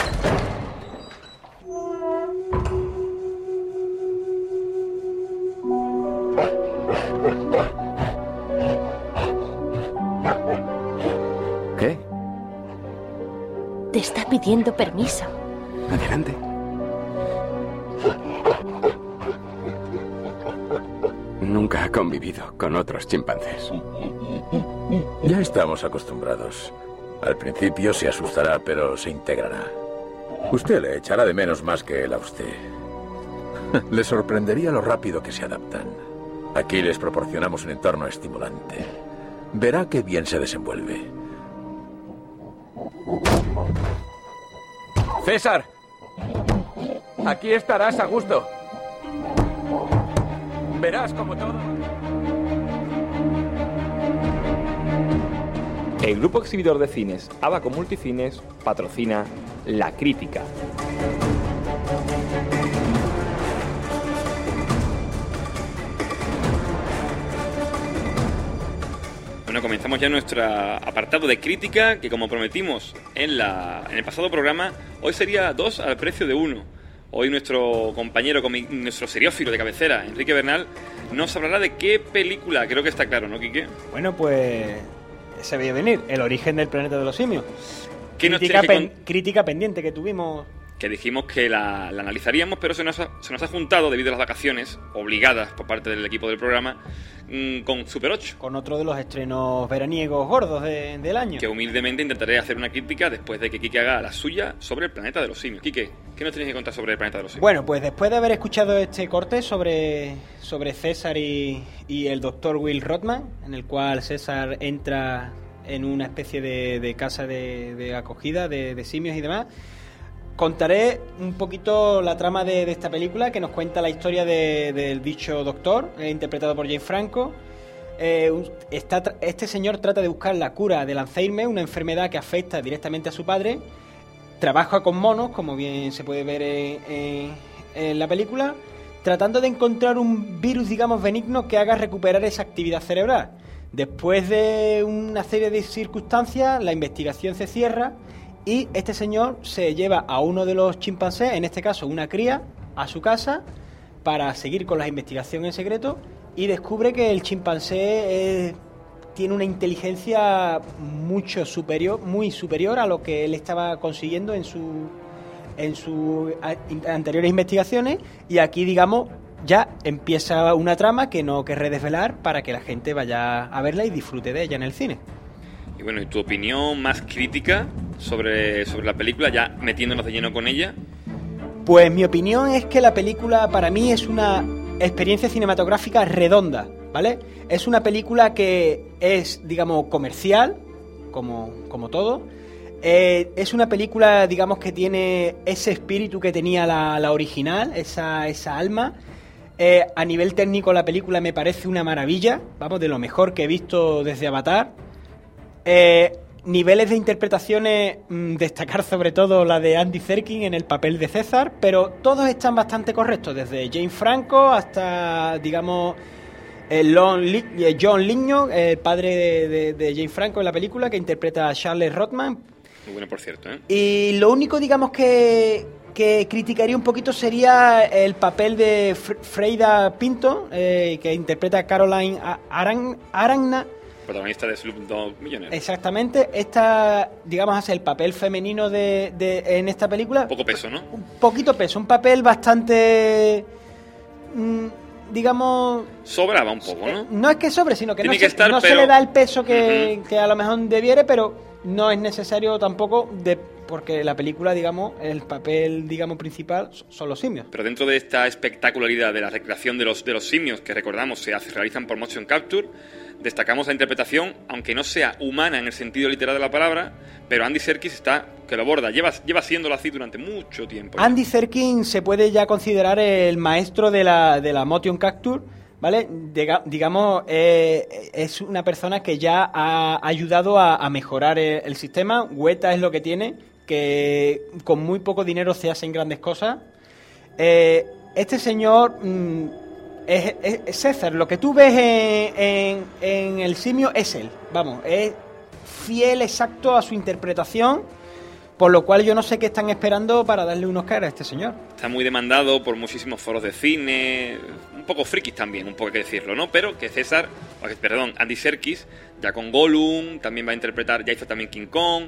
Te está pidiendo permiso. Adelante. Nunca ha convivido con otros chimpancés. Ya estamos acostumbrados. Al principio se asustará, pero se integrará. Usted le echará de menos más que él a usted. Le sorprendería lo rápido que se adaptan. Aquí les proporcionamos un entorno estimulante. Verá qué bien se desenvuelve. César, aquí estarás a gusto. Verás como todo... El grupo exhibidor de cines Abaco Multicines patrocina La Crítica. Bueno, comenzamos ya nuestro apartado de crítica, que como prometimos en, la, en el pasado programa, hoy sería dos al precio de uno. Hoy nuestro compañero, comi- nuestro seriófilo de cabecera, Enrique Bernal, nos hablará de qué película, creo que está claro, ¿no, Quique? Bueno, pues se veía venir, El origen del planeta de los simios. ¿Qué nos Crítica, tienes que pen- crítica pendiente que tuvimos. Que dijimos que la, la analizaríamos, pero se nos, ha, se nos ha juntado debido a las vacaciones obligadas por parte del equipo del programa mmm, con Super ocho. Con otro de los estrenos veraniegos gordos de, del año. Que humildemente intentaré hacer una crítica después de que Quique haga la suya sobre el planeta de los simios. Quique, ¿qué nos tienes que contar sobre el planeta de los simios? Bueno, pues después de haber escuchado este corte sobre, sobre César y, y el doctor Will Rothman, en el cual César entra en una especie de, de casa de, de acogida de, de simios y demás, contaré un poquito la trama de, de esta película, que nos cuenta la historia de, del dicho doctor, eh, interpretado por James Franco. Eh, está, este señor trata de buscar la cura del Alzheimer, una enfermedad que afecta directamente a su padre. Trabaja con monos, como bien se puede ver en, en, en la película, tratando de encontrar un virus, digamos, benigno que haga recuperar esa actividad cerebral. Después de una serie de circunstancias, la investigación se cierra y este señor se lleva a uno de los chimpancés, en este caso una cría, a su casa para seguir con la investigación en secreto, y descubre que el chimpancé eh, tiene una inteligencia mucho superior, muy superior a lo que él estaba consiguiendo en su en sus anteriores investigaciones, y aquí, digamos, ya empieza una trama que no querré desvelar para que la gente vaya a verla y disfrute de ella en el cine. Y bueno, ¿y tu opinión más crítica sobre, sobre la película, ya metiéndonos de lleno con ella? Pues mi opinión es que la película para mí es una experiencia cinematográfica redonda, ¿vale? Es una película que es, digamos, comercial, como, como todo. Eh, es una película, digamos, que tiene ese espíritu que tenía la, la original, esa, esa alma. Eh, a nivel técnico la película me parece una maravilla, vamos, de lo mejor que he visto desde Avatar. Eh, niveles de interpretaciones, mmm, destacar sobre todo la de Andy Serkis en el papel de César, pero todos están bastante correctos, desde James Franco hasta, digamos, el Lon Li- John Ligno, el padre de, de, de James Franco en la película, que interpreta a Charles Rothman. Muy bueno, por cierto, ¿eh? Y lo único, digamos, que, que criticaría un poquito sería el papel de Fr- Freida Pinto, eh, que interpreta a Caroline Aran- Arana. Protagonista de Slumdog Millionaire. Exactamente. Esta, digamos, hace el papel femenino de, de en esta película. Poco peso, ¿no? Un poquito peso, un papel bastante... Mmm, digamos... Sobraba un poco, ¿no? No es que sobre, sino que Tiene no, que se, estar, no pero... se le da el peso que, uh-huh. que a lo mejor debiere, pero no es necesario tampoco, de porque la película, digamos, el papel, digamos, principal son los simios. Pero dentro de esta espectacularidad de la recreación de los, de los simios, que recordamos se hace, realizan por motion capture, destacamos la interpretación, aunque no sea humana en el sentido literal de la palabra, pero Andy Serkis está, que lo aborda, lleva, lleva siéndolo así durante mucho tiempo. Andy Serkis se puede ya considerar el maestro de la, de la motion capture, ¿vale? Diga, digamos, eh, es una persona que ya ha ayudado a, a mejorar el, el sistema. Weta es lo que tiene, que con muy poco dinero se hacen grandes cosas. Eh, este señor... Mmm, Es, es, es César, lo que tú ves en, en, en el simio es él, vamos, es fiel, exacto a su interpretación, por lo cual yo no sé qué están esperando para darle un Oscar a este señor. Está muy demandado por muchísimos foros de cine, un poco frikis también, un poco hay que decirlo, ¿no? Pero que César, perdón, Andy Serkis, ya con Gollum, también va a interpretar, ya hizo también King Kong,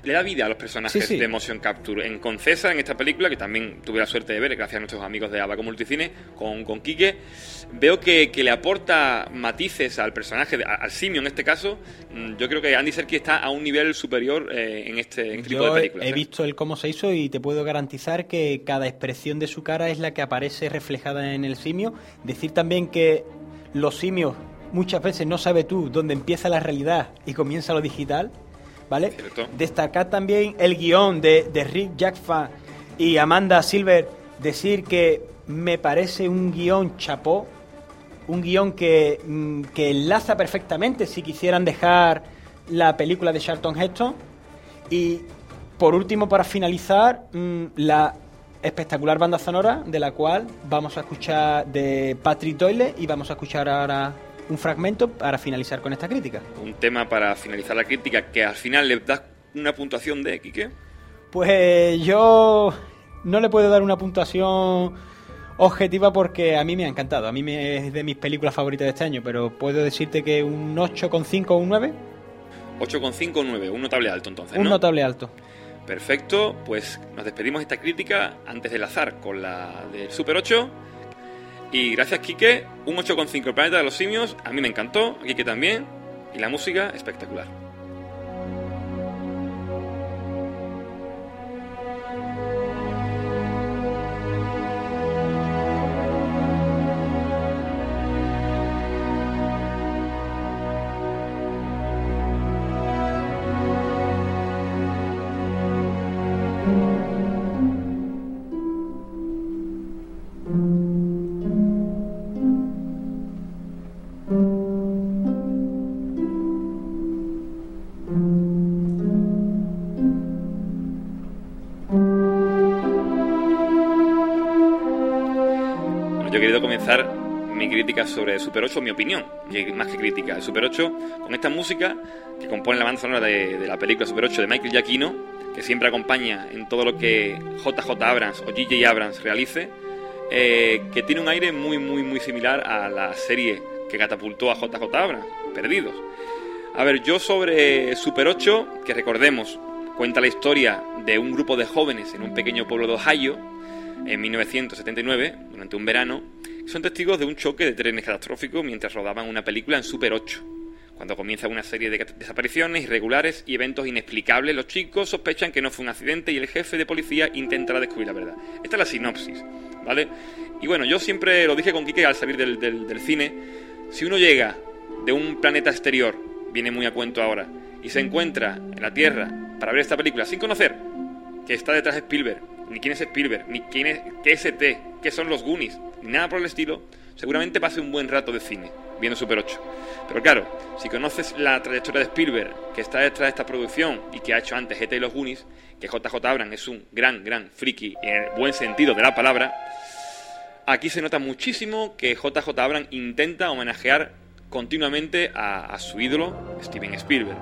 le da vida a los personajes Sí, sí. de motion capture. En con César, en esta película, que también tuve la suerte de ver, gracias a nuestros amigos de Abaco Multicine, con, con Quique, veo que, que le aporta matices al personaje, de- al simio en este caso. Mm, Yo creo que Andy Serkis está a un nivel superior eh, en este, en este tipo de Yo he, películas. he ¿eh? visto el cómo se hizo y te puedo garantizar que cada expresión de su cara es la que aparece reflejada en el simio. Decir también que los simios muchas veces no sabes tú dónde empieza la realidad y comienza lo digital, ¿vale? Cierto. Destacar también el guión de, de Rick Jackfa y Amanda Silver, decir que me parece un guión chapó, un guión que, mm, que enlaza perfectamente si quisieran dejar la película de Charlton Heston. Y por último, para finalizar, mm, la espectacular banda sonora de la cual vamos a escuchar de Patrick Doyle, y vamos a escuchar ahora un fragmento para finalizar con esta crítica. Un tema para finalizar la crítica que al final le das una puntuación de Quique. Pues yo no le puedo dar una puntuación objetiva porque a mí me ha encantado. A mí me, es de mis películas favoritas de este año, pero puedo decirte que un ocho coma cinco o un nueve. ocho coma cinco o nueve, un notable alto entonces, Un ¿no? notable alto. Perfecto, pues nos despedimos de esta crítica antes del azar con la del Super ocho. Y gracias, Quique, un ocho coma cinco, el planeta de los simios, a mí me encantó, a Quique también, y la música espectacular. Bueno, yo he querido comenzar mi crítica sobre Super ocho, mi opinión, que más que crítica, el Super ocho, con esta música que compone la banda sonora de, de la película Super ocho de Michael Giacchino, que siempre acompaña en todo lo que J J Abrams o J J Abrams realice, eh, que tiene un aire muy, muy, muy similar a la serie que catapultó a J J Abrams, Perdidos. A ver, yo sobre Super ocho, que recordemos, cuenta la historia de un grupo de jóvenes en un pequeño pueblo de Ohio, en mil novecientos setenta y nueve, durante un verano, son testigos de un choque de trenes catastrófico mientras rodaban una película en Super ocho. Cuando comienza una serie de desapariciones irregulares y eventos inexplicables, los chicos sospechan que no fue un accidente y el jefe de policía intentará descubrir la verdad. Esta es la sinopsis, ¿vale? Y bueno, yo siempre lo dije con Quique al salir del, del, del cine, si uno llega de un planeta exterior, viene muy a cuento ahora, y se encuentra en la Tierra para ver esta película sin conocer que está detrás de Spielberg, ni quién es Spielberg, ni quién es, qué es E T, qué son los Goonies, ni nada por el estilo, seguramente pase un buen rato de cine viendo Super ocho. Pero claro, si conoces la trayectoria de Spielberg, que está detrás de esta producción y que ha hecho antes E T y los Goonies, que J J Abrams es un gran, gran friki en el buen sentido de la palabra, aquí se nota muchísimo que J J Abrams intenta homenajear continuamente a, a su ídolo, Steven Spielberg.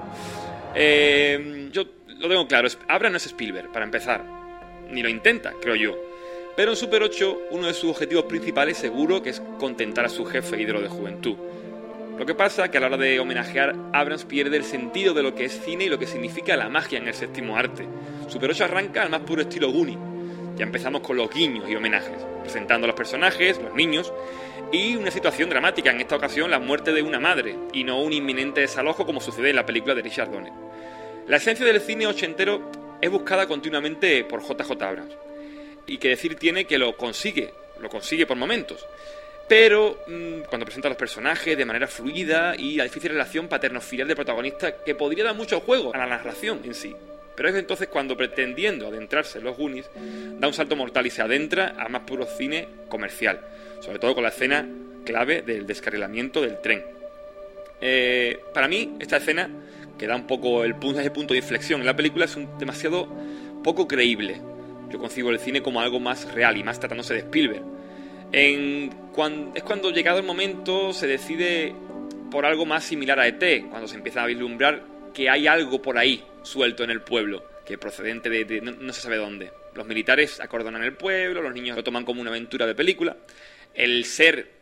Eh, yo lo tengo claro, Abrams no es Spielberg, para empezar, ni lo intenta, creo yo. Pero en Super ocho, uno de sus objetivos principales seguro que es contentar a su jefe ídolo de juventud. Lo que pasa es que a la hora de homenajear, Abrams pierde el sentido de lo que es cine y lo que significa la magia en el séptimo arte. Super ocho arranca al más puro estilo Goonie. Ya empezamos con los guiños y homenajes, presentando a los personajes, los niños, y una situación dramática, en esta ocasión la muerte de una madre, y no un inminente desalojo como sucede en la película de Richard Donner. La esencia del cine ochentero es buscada continuamente por J J Abrams, y que decir tiene que lo consigue, lo consigue por momentos. Pero mmm, cuando presenta a los personajes de manera fluida y la difícil relación paterno-filial del protagonista que podría dar mucho juego a la narración en sí. Pero es entonces cuando, pretendiendo adentrarse en los Goonies, da un salto mortal y se adentra a más puro cine comercial, sobre todo con la escena clave del descarrilamiento del tren. Eh, para mí, esta escena, que da un poco el punto, ese punto de inflexión en la película, es un, demasiado poco creíble. Yo concibo el cine como algo más real y más tratándose de Spielberg. En, cuando, es cuando, llegado el momento, se decide por algo más similar a E T, cuando se empieza a vislumbrar que hay algo por ahí suelto en el pueblo, que procedente de, de no, no se sabe dónde. Los militares acordonan el pueblo, los niños lo toman como una aventura de película. El ser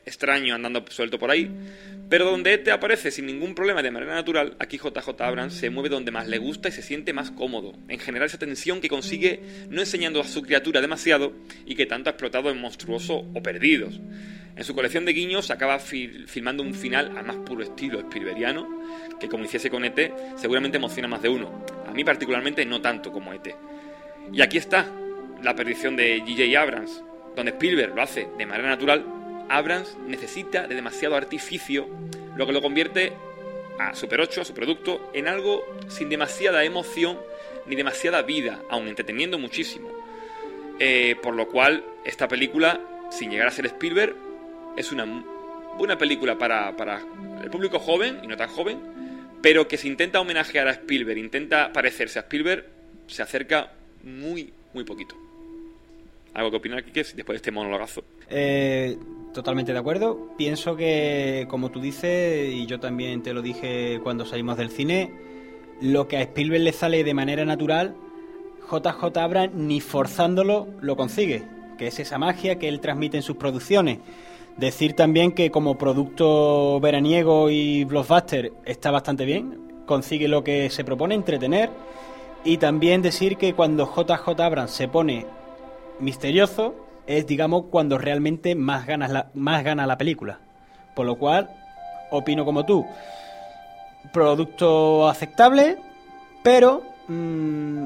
extraño andando suelto por ahí. Pero donde E T aparece sin ningún problema de manera natural, aquí J J Abrams se mueve donde más le gusta y se siente más cómodo, en generar esa tensión que consigue no enseñando a su criatura demasiado y que tanto ha explotado en Monstruoso o Perdidos. En su colección de guiños acaba fil- filmando un final al más puro estilo Spielbergiano, que como hiciese con E T seguramente emociona más de uno. A mí particularmente no tanto como E T. Y aquí está la perdición de J J Abrams, donde Spielberg lo hace de manera natural. Abrams necesita de demasiado artificio, lo que lo convierte a Super ocho, a su producto, en algo sin demasiada emoción ni demasiada vida, aun entreteniendo muchísimo. Eh, por lo cual, esta película, sin llegar a ser Spielberg, es una buena película para, para el público joven y no tan joven, pero que se intenta homenajear a Spielberg, intenta parecerse a Spielberg, se acerca muy, muy poquito. ¿Algo que opinar, Quique, después de este monologazo? Eh, totalmente de acuerdo. Pienso que, como tú dices, y yo también te lo dije cuando salimos del cine, lo que a Spielberg le sale de manera natural, J J Abrams ni forzándolo lo consigue, que es esa magia que él transmite en sus producciones. Decir también que como producto veraniego y blockbuster está bastante bien, consigue lo que se propone, entretener, y también decir que cuando J J Abrams se pone misterioso es, digamos, cuando realmente más gana la, más gana la película. Por lo cual, opino como tú. Producto aceptable, pero mmm,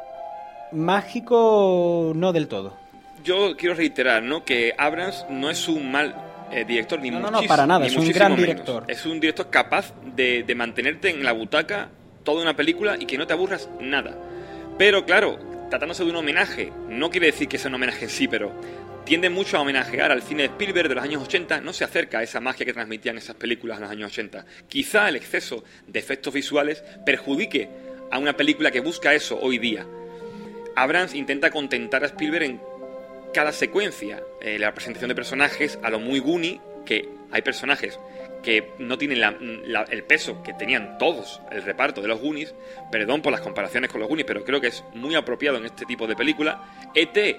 mágico no del todo. Yo quiero reiterar, ¿no?, que Abrams no es un mal eh, director, ni no, muchísimo. No, no, para nada, es un gran menos. director. Es un director capaz de, de mantenerte en la butaca toda una película y que no te aburras nada. Pero claro, tratándose de un homenaje, no quiere decir que sea un homenaje en sí, pero tiende mucho a homenajear al cine de Spielberg de los años ochenta, no se acerca a esa magia que transmitían esas películas en los años ochenta. Quizá el exceso de efectos visuales perjudique a una película que busca eso hoy día. Abrams intenta contentar a Spielberg en cada secuencia, eh, la presentación de personajes a lo muy Goonie, que hay personajes que no tienen la, la, el peso que tenían todos el reparto de los Goonies. Perdón por las comparaciones con los Goonies, pero creo que es muy apropiado en este tipo de película. E T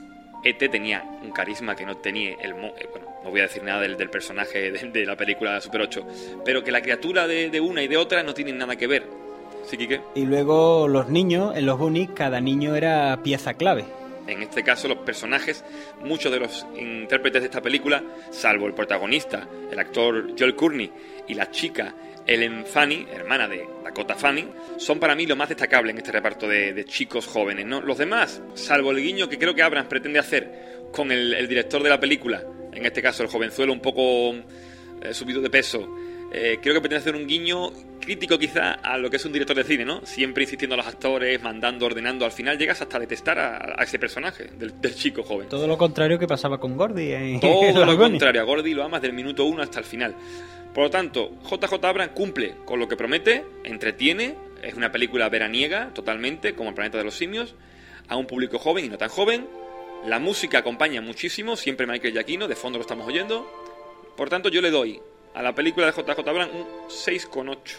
E T tenía un carisma que no tenía el... Mo eh, bueno, no voy a decir nada del, del personaje de, de la película Super ocho, pero que la criatura de, de una y de otra no tienen nada que ver. ¿Sí, Quique? Y luego los niños, en los Goonies, cada niño era pieza clave. En este caso, los personajes, muchos de los intérpretes de esta película, salvo el protagonista, el actor Joel Courtney, y la chica Ellen Fanning, hermana de Dakota Fanning, son para mí lo más destacable en este reparto de, de chicos jóvenes, ¿no? Los demás, salvo el guiño que creo que Abrams pretende hacer con el, el director de la película, en este caso el jovenzuelo un poco eh, subido de peso, eh, creo que pretende hacer un guiño crítico quizá a lo que es un director de cine, ¿no? Siempre insistiendo a los actores, mandando, ordenando, al final llegas hasta detestar a, a ese personaje del, del chico joven. Todo lo contrario que pasaba con Gordy. En Todo lo contrario, a Gordy lo amas del minuto uno hasta el final. Por lo tanto, J J Abrams cumple con lo que promete, entretiene, es una película veraniega totalmente, como El planeta de los simios, a un público joven y no tan joven. La música acompaña muchísimo, siempre Michael Giacchino, de fondo lo estamos oyendo. Por tanto, yo le doy a la película de J J Abrams un seis coma ocho.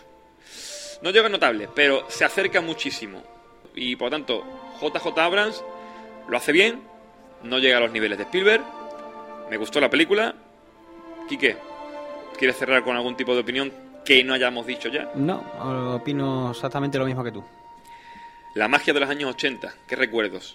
No llega notable, pero se acerca muchísimo. Y por lo tanto, J J Abrams lo hace bien, no llega a los niveles de Spielberg. Me gustó la película. Quique, ¿quieres cerrar con algún tipo de opinión que no hayamos dicho ya? No, opino exactamente lo mismo que tú. La magia de los años ochenta, qué recuerdos.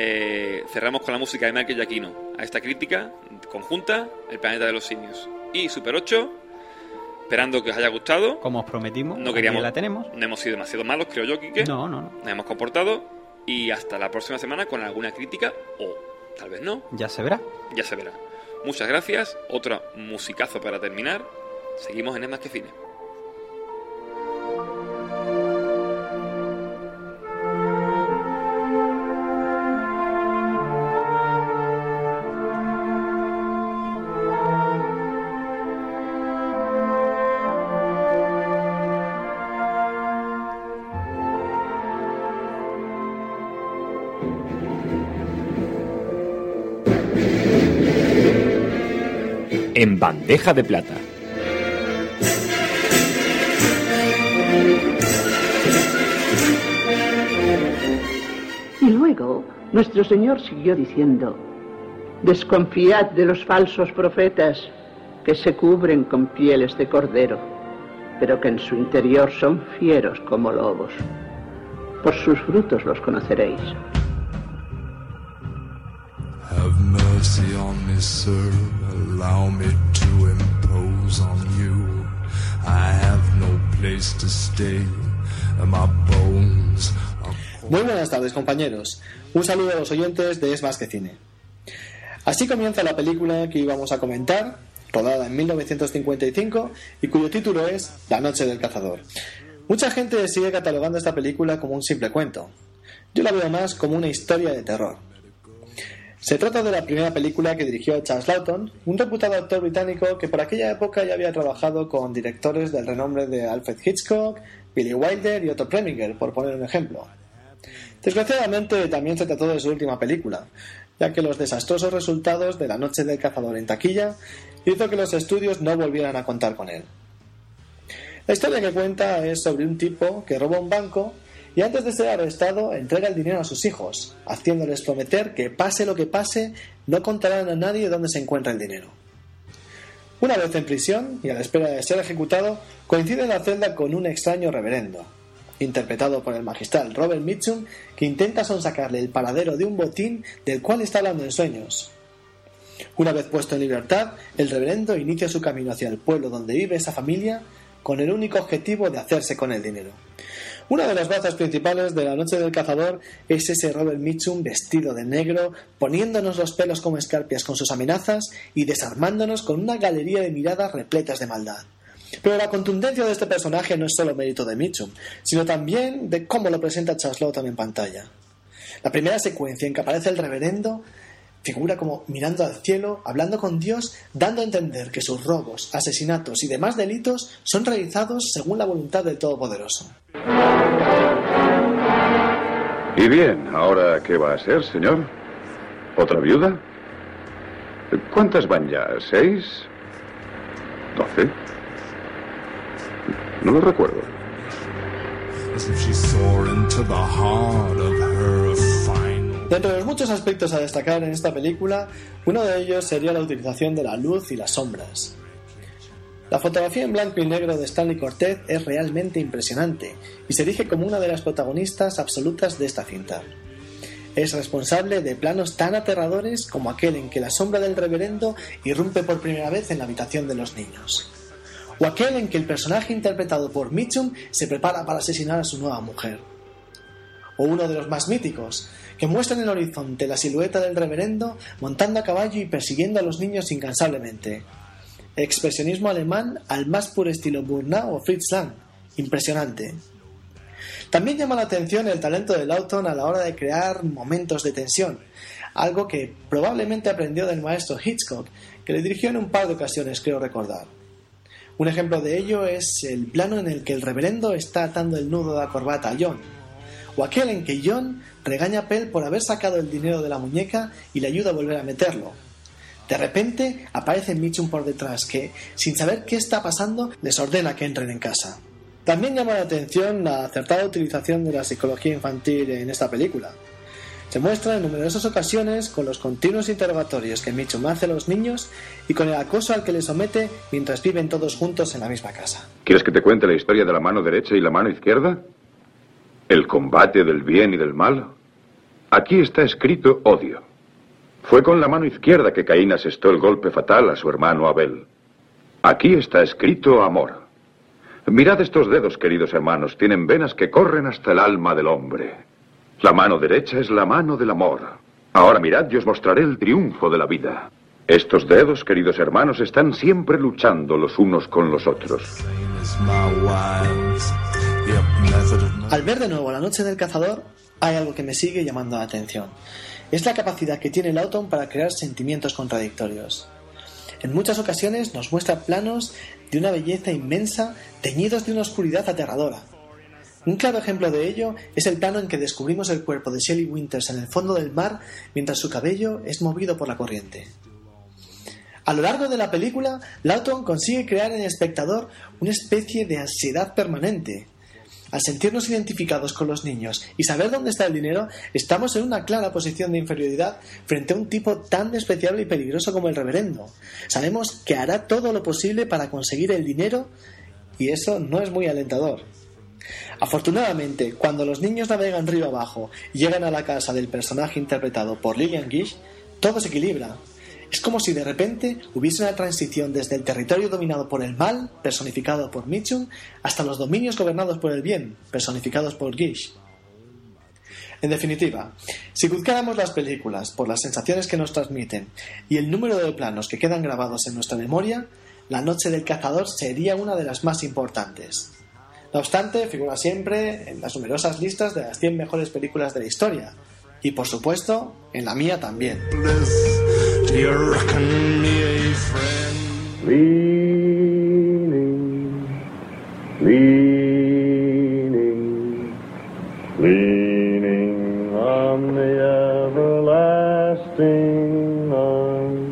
Eh, cerramos con la música de Michael Giacchino. A esta crítica conjunta, El planeta de los simios y Super ocho. Esperando que os haya gustado. Como os prometimos, no queríamos, la tenemos. No hemos sido demasiado malos, creo yo, Quique. No, no, no. Nos hemos comportado. Y hasta la próxima semana con alguna crítica, o tal vez no. Ya se verá. Ya se verá. Muchas gracias. Otro musicazo para terminar. Seguimos en Es Más que Cine. En bandeja de plata. Y luego, nuestro Señor siguió diciendo: desconfiad de los falsos profetas, que se cubren con pieles de cordero, pero que en su interior son fieros como lobos. Por sus frutos los conoceréis. Have mercy on me, sir. Allow me to impose on you. I have no place to stay. My bones are... Muy buenas tardes, compañeros. Un saludo a los oyentes de Es Más que Cine. Así comienza la película que íbamos a comentar, rodada en mil novecientos cincuenta y cinco y cuyo título es La noche del cazador. Mucha gente sigue catalogando esta película como un simple cuento. Yo la veo más como una historia de terror. Se trata de la primera película que dirigió Charles Laughton, un reputado actor británico que por aquella época ya había trabajado con directores del renombre de Alfred Hitchcock, Billy Wilder y Otto Preminger, por poner un ejemplo. Desgraciadamente también se trató de su última película, ya que los desastrosos resultados de La noche del cazador en taquilla hizo que los estudios no volvieran a contar con él. La historia que cuenta es sobre un tipo que roba un banco y antes de ser arrestado entrega el dinero a sus hijos, haciéndoles prometer que pase lo que pase, no contarán a nadie dónde se encuentra el dinero. Una vez en prisión y a la espera de ser ejecutado, coincide en la celda con un extraño reverendo, interpretado por el magistral Robert Mitchum, que intenta sonsacarle el paradero de un botín del cual está hablando en sueños. Una vez puesto en libertad, el reverendo inicia su camino hacia el pueblo donde vive esa familia con el único objetivo de hacerse con el dinero. Una de las bazas principales de La noche del cazador es ese Robert Mitchum vestido de negro, poniéndonos los pelos como escarpias con sus amenazas y desarmándonos con una galería de miradas repletas de maldad. Pero la contundencia de este personaje no es solo mérito de Mitchum, sino también de cómo lo presenta Charles Laughton en pantalla. La primera secuencia en que aparece el reverendo figura como mirando al cielo, hablando con Dios, dando a entender que sus robos, asesinatos y demás delitos son realizados según la voluntad del Todopoderoso. Y bien, ¿ahora qué va a ser, señor? ¿Otra viuda? ¿Cuántas van ya? ¿Seis? ¿Doce? No lo recuerdo. Dentro de los muchos aspectos a destacar en esta película, uno de ellos sería la utilización de la luz y las sombras. La fotografía en blanco y negro de Stanley Cortez es realmente impresionante y se erige como una de las protagonistas absolutas de esta cinta. Es responsable de planos tan aterradores como aquel en que la sombra del reverendo irrumpe por primera vez en la habitación de los niños, o aquel en que el personaje interpretado por Mitchum se prepara para asesinar a su nueva mujer, o uno de los más míticos, que muestra en el horizonte la silueta del reverendo montando a caballo y persiguiendo a los niños incansablemente. Expresionismo alemán al más puro estilo Murnau o Fritz Lang. Impresionante. También llama la atención el talento de Laughton a la hora de crear momentos de tensión, algo que probablemente aprendió del maestro Hitchcock, que le dirigió en un par de ocasiones, creo recordar. Un ejemplo de ello es el plano en el que el reverendo está atando el nudo de la corbata a John, o aquel en que John regaña a Pell por haber sacado el dinero de la muñeca y le ayuda a volver a meterlo. De repente aparece Mitchum por detrás que, sin saber qué está pasando, les ordena que entren en casa. También llama la atención la acertada utilización de la psicología infantil en esta película. Se muestra en numerosas ocasiones con los continuos interrogatorios que Mitchum hace a los niños y con el acoso al que les somete mientras viven todos juntos en la misma casa. ¿Quieres que te cuente la historia de la mano derecha y la mano izquierda? ¿El combate del bien y del mal? Aquí está escrito odio. Fue con la mano izquierda que Caín asestó el golpe fatal a su hermano Abel. Aquí está escrito amor. Mirad estos dedos, queridos hermanos, tienen venas que corren hasta el alma del hombre. La mano derecha es la mano del amor. Ahora mirad y os mostraré el triunfo de la vida. Estos dedos, queridos hermanos, están siempre luchando los unos con los otros. Al ver de nuevo La noche del cazador, hay algo que me sigue llamando la atención. Es la capacidad que tiene Laughton para crear sentimientos contradictorios. En muchas ocasiones nos muestra planos de una belleza inmensa teñidos de una oscuridad aterradora. Un claro ejemplo de ello es el plano en que descubrimos el cuerpo de Shelley Winters en el fondo del mar mientras su cabello es movido por la corriente. A lo largo de la película, Laughton consigue crear en el espectador una especie de ansiedad permanente. Al sentirnos identificados con los niños y saber dónde está el dinero, estamos en una clara posición de inferioridad frente a un tipo tan despreciable y peligroso como el reverendo. Sabemos que hará todo lo posible para conseguir el dinero y eso no es muy alentador. Afortunadamente, cuando los niños navegan río abajo y llegan a la casa del personaje interpretado por Lillian Gish, todo se equilibra. Es como si de repente hubiese una transición desde el territorio dominado por el mal, personificado por Mitchum, hasta los dominios gobernados por el bien, personificados por Gish. En definitiva, si juzgáramos las películas por las sensaciones que nos transmiten y el número de planos que quedan grabados en nuestra memoria, La noche del cazador sería una de las más importantes. No obstante, figura siempre en las numerosas listas de las cien mejores películas de la historia, y por supuesto, en la mía también. Leaning, leaning, leaning on the everlasting arms.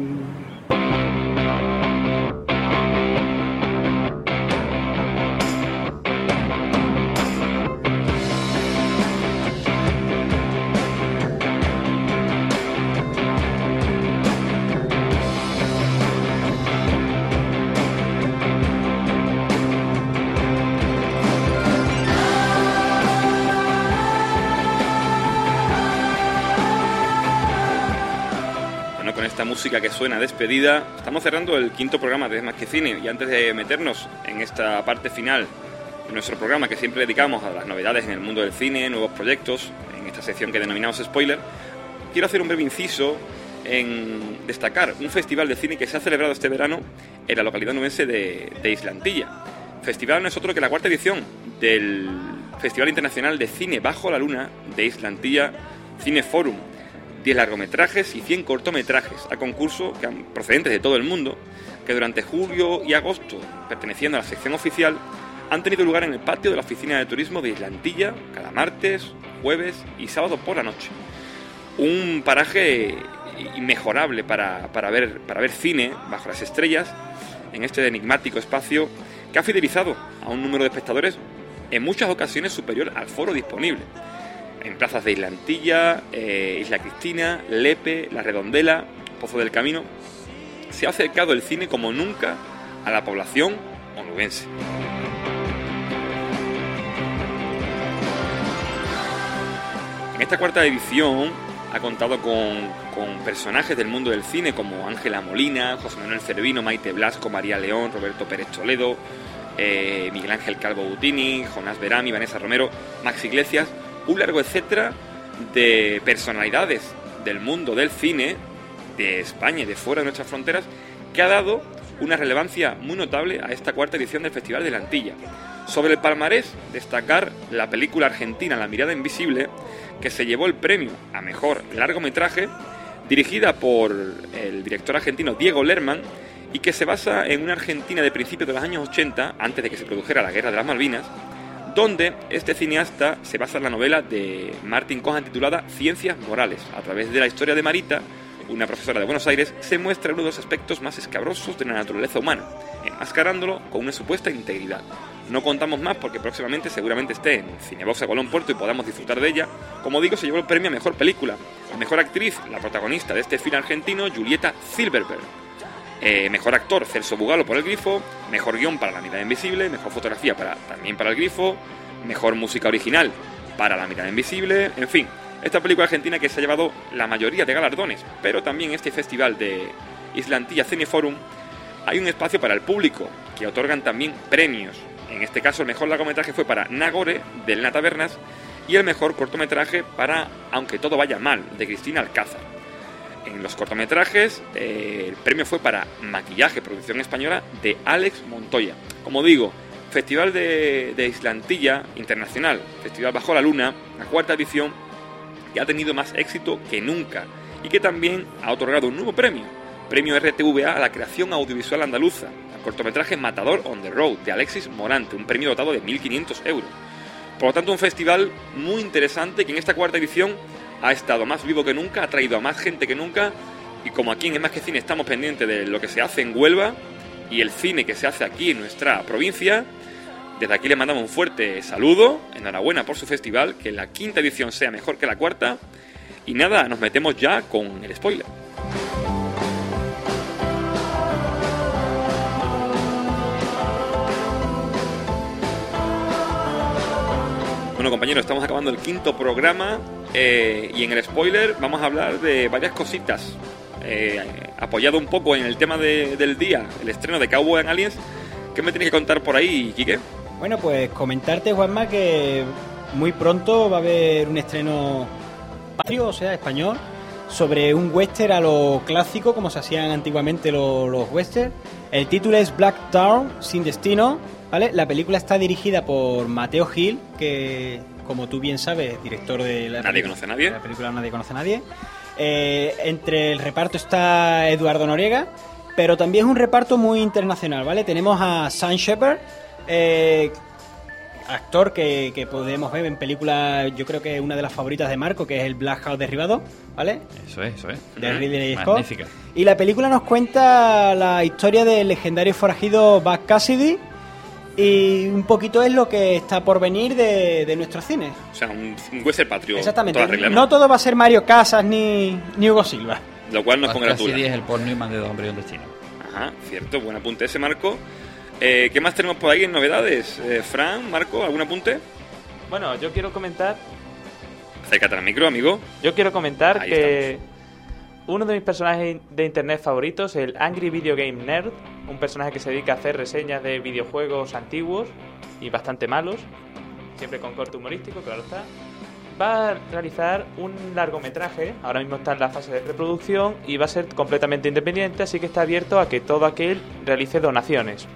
Esta música que suena despedida, estamos cerrando el quinto programa de Es Más Que Cine, y antes de meternos en esta parte final de nuestro programa que siempre dedicamos a las novedades en el mundo del cine, nuevos proyectos, en esta sección que denominamos spoiler, quiero hacer un breve inciso en destacar un festival de cine que se ha celebrado este verano en la localidad nubense de, de Islantilla. Festival no es otro que la cuarta edición del Festival Internacional de Cine Bajo la Luna de Islantilla Cineforum. diez largometrajes y cien cortometrajes a concurso que han, procedentes de todo el mundo, que durante julio y agosto, perteneciendo a la sección oficial, han tenido lugar en el patio de la Oficina de Turismo de Islantilla cada martes, jueves y sábado por la noche. Un paraje inmejorable para, para, ver, para ver cine bajo las estrellas en este enigmático espacio que ha fidelizado a un número de espectadores en muchas ocasiones superior al foro disponible. En plazas de Islantilla, eh, Isla Cristina, Lepe, La Redondela, Pozo del Camino, se ha acercado el cine como nunca a la población onubense. En esta cuarta edición ha contado con, con personajes del mundo del cine como Ángela Molina, José Manuel Cervino, Maite Blasco, María León, Roberto Pérez Toledo, eh, Miguel Ángel Calvo Butini, Jonás Berami, Vanessa Romero, Max Iglesias, un largo etcétera de personalidades del mundo del cine, de España y de fuera de nuestras fronteras, que ha dado una relevancia muy notable a esta cuarta edición del Festival de Islantilla. Sobre el palmarés, destacar la película argentina La mirada invisible, que se llevó el premio a mejor largometraje, dirigida por el director argentino Diego Lerman, y que se basa en una Argentina de principios de los años ochenta, antes de que se produjera la Guerra de las Malvinas, donde este cineasta se basa en la novela de Martin Cohan titulada Ciencias Morales. A través de la historia de Marita, una profesora de Buenos Aires, se muestra uno de los aspectos más escabrosos de la naturaleza humana, enmascarándolo con una supuesta integridad. No contamos más porque próximamente seguramente esté en Cinebox a Colón Puerto y podamos disfrutar de ella. Como digo, se llevó el premio a Mejor Película. A Mejor Actriz, la protagonista de este film argentino, Julieta Silverberg. Eh, mejor actor, Celso Bugalo por El Grifo. Mejor guión para La mirada invisible. Mejor fotografía para, también para El Grifo. Mejor música original para La mirada invisible. En fin, esta película argentina que se ha llevado la mayoría de galardones, pero también en este festival de Islantilla Cineforum hay un espacio para el público que otorgan también premios. En este caso el mejor largometraje fue para Nagore, de Elena Tabernas, y el mejor cortometraje para Aunque todo vaya mal, de Cristina Alcázar. En los cortometrajes eh, el premio fue para Maquillaje, producción española, de Alex Montoya. Como digo, Festival de, de Islantilla Internacional, Festival Bajo la Luna, la cuarta edición, que ha tenido más éxito que nunca y que también ha otorgado un nuevo premio, premio R T V A a la creación audiovisual andaluza, al cortometraje Matador on the Road, de Alexis Morante, un premio dotado de mil quinientos euros. Por lo tanto, un festival muy interesante que en esta cuarta edición ha estado más vivo que nunca, ha traído a más gente que nunca, y como aquí en Es Más Que Cine estamos pendientes de lo que se hace en Huelva y el cine que se hace aquí en nuestra provincia, Desde aquí les mandamos un fuerte saludo, enhorabuena por su festival, que la quinta edición sea mejor que la cuarta. Y nada, nos metemos ya con el spoiler. Bueno, compañeros, estamos acabando el quinto programa eh, y en el spoiler vamos a hablar de varias cositas. Eh, apoyado un poco en el tema de, del día, el estreno de Cowboy and Aliens. ¿Qué me tienes que contar por ahí, Quique? Bueno, pues comentarte, Juanma, que muy pronto va a haber un estreno patrio, o sea, español, sobre un western a lo clásico, como se hacían antiguamente los, los westerns. El título es Black Dawn, Sin Destino, ¿vale? La película está dirigida por Mateo Gil, que, como tú bien sabes, director de la, Nadie conoce a nadie. la película Nadie conoce a nadie. Eh, entre el reparto está Eduardo Noriega, pero también es un reparto muy internacional, ¿vale? Tenemos a Sam Shepard, eh, actor que, que podemos ver en películas, yo creo que es una de las favoritas de Marco, que es el Black House derribado, ¿vale? Eso es, eso es. De Ridley Scott. Magnífica. Y la película nos cuenta la historia del legendario forajido Bud Cassidy, y un poquito es lo que está por venir de, de nuestro cine. O sea, un, un western patrio. Exactamente. Toda regla, ¿no? No todo va a ser Mario Casas ni, ni Hugo Silva. Lo cual nos Bud congratula. Cassidy es el Paul Newman de Dos Hombres y un Destino. Ajá, cierto, buen apunte ese, Marco. Eh, ¿Qué más tenemos por ahí en novedades? Eh, Fran, Marco, ¿algún apunte? Bueno, yo quiero comentar... Acércate al micro, amigo. Yo quiero comentar Ahí que estamos. uno de mis personajes de internet favoritos, el Angry Video Game Nerd, un personaje que se dedica a hacer reseñas de videojuegos antiguos y bastante malos, siempre con corte humorístico, claro está, va a realizar un largometraje, ahora mismo está en la fase de preproducción y va a ser completamente independiente, así que está abierto a que todo aquel realice donaciones.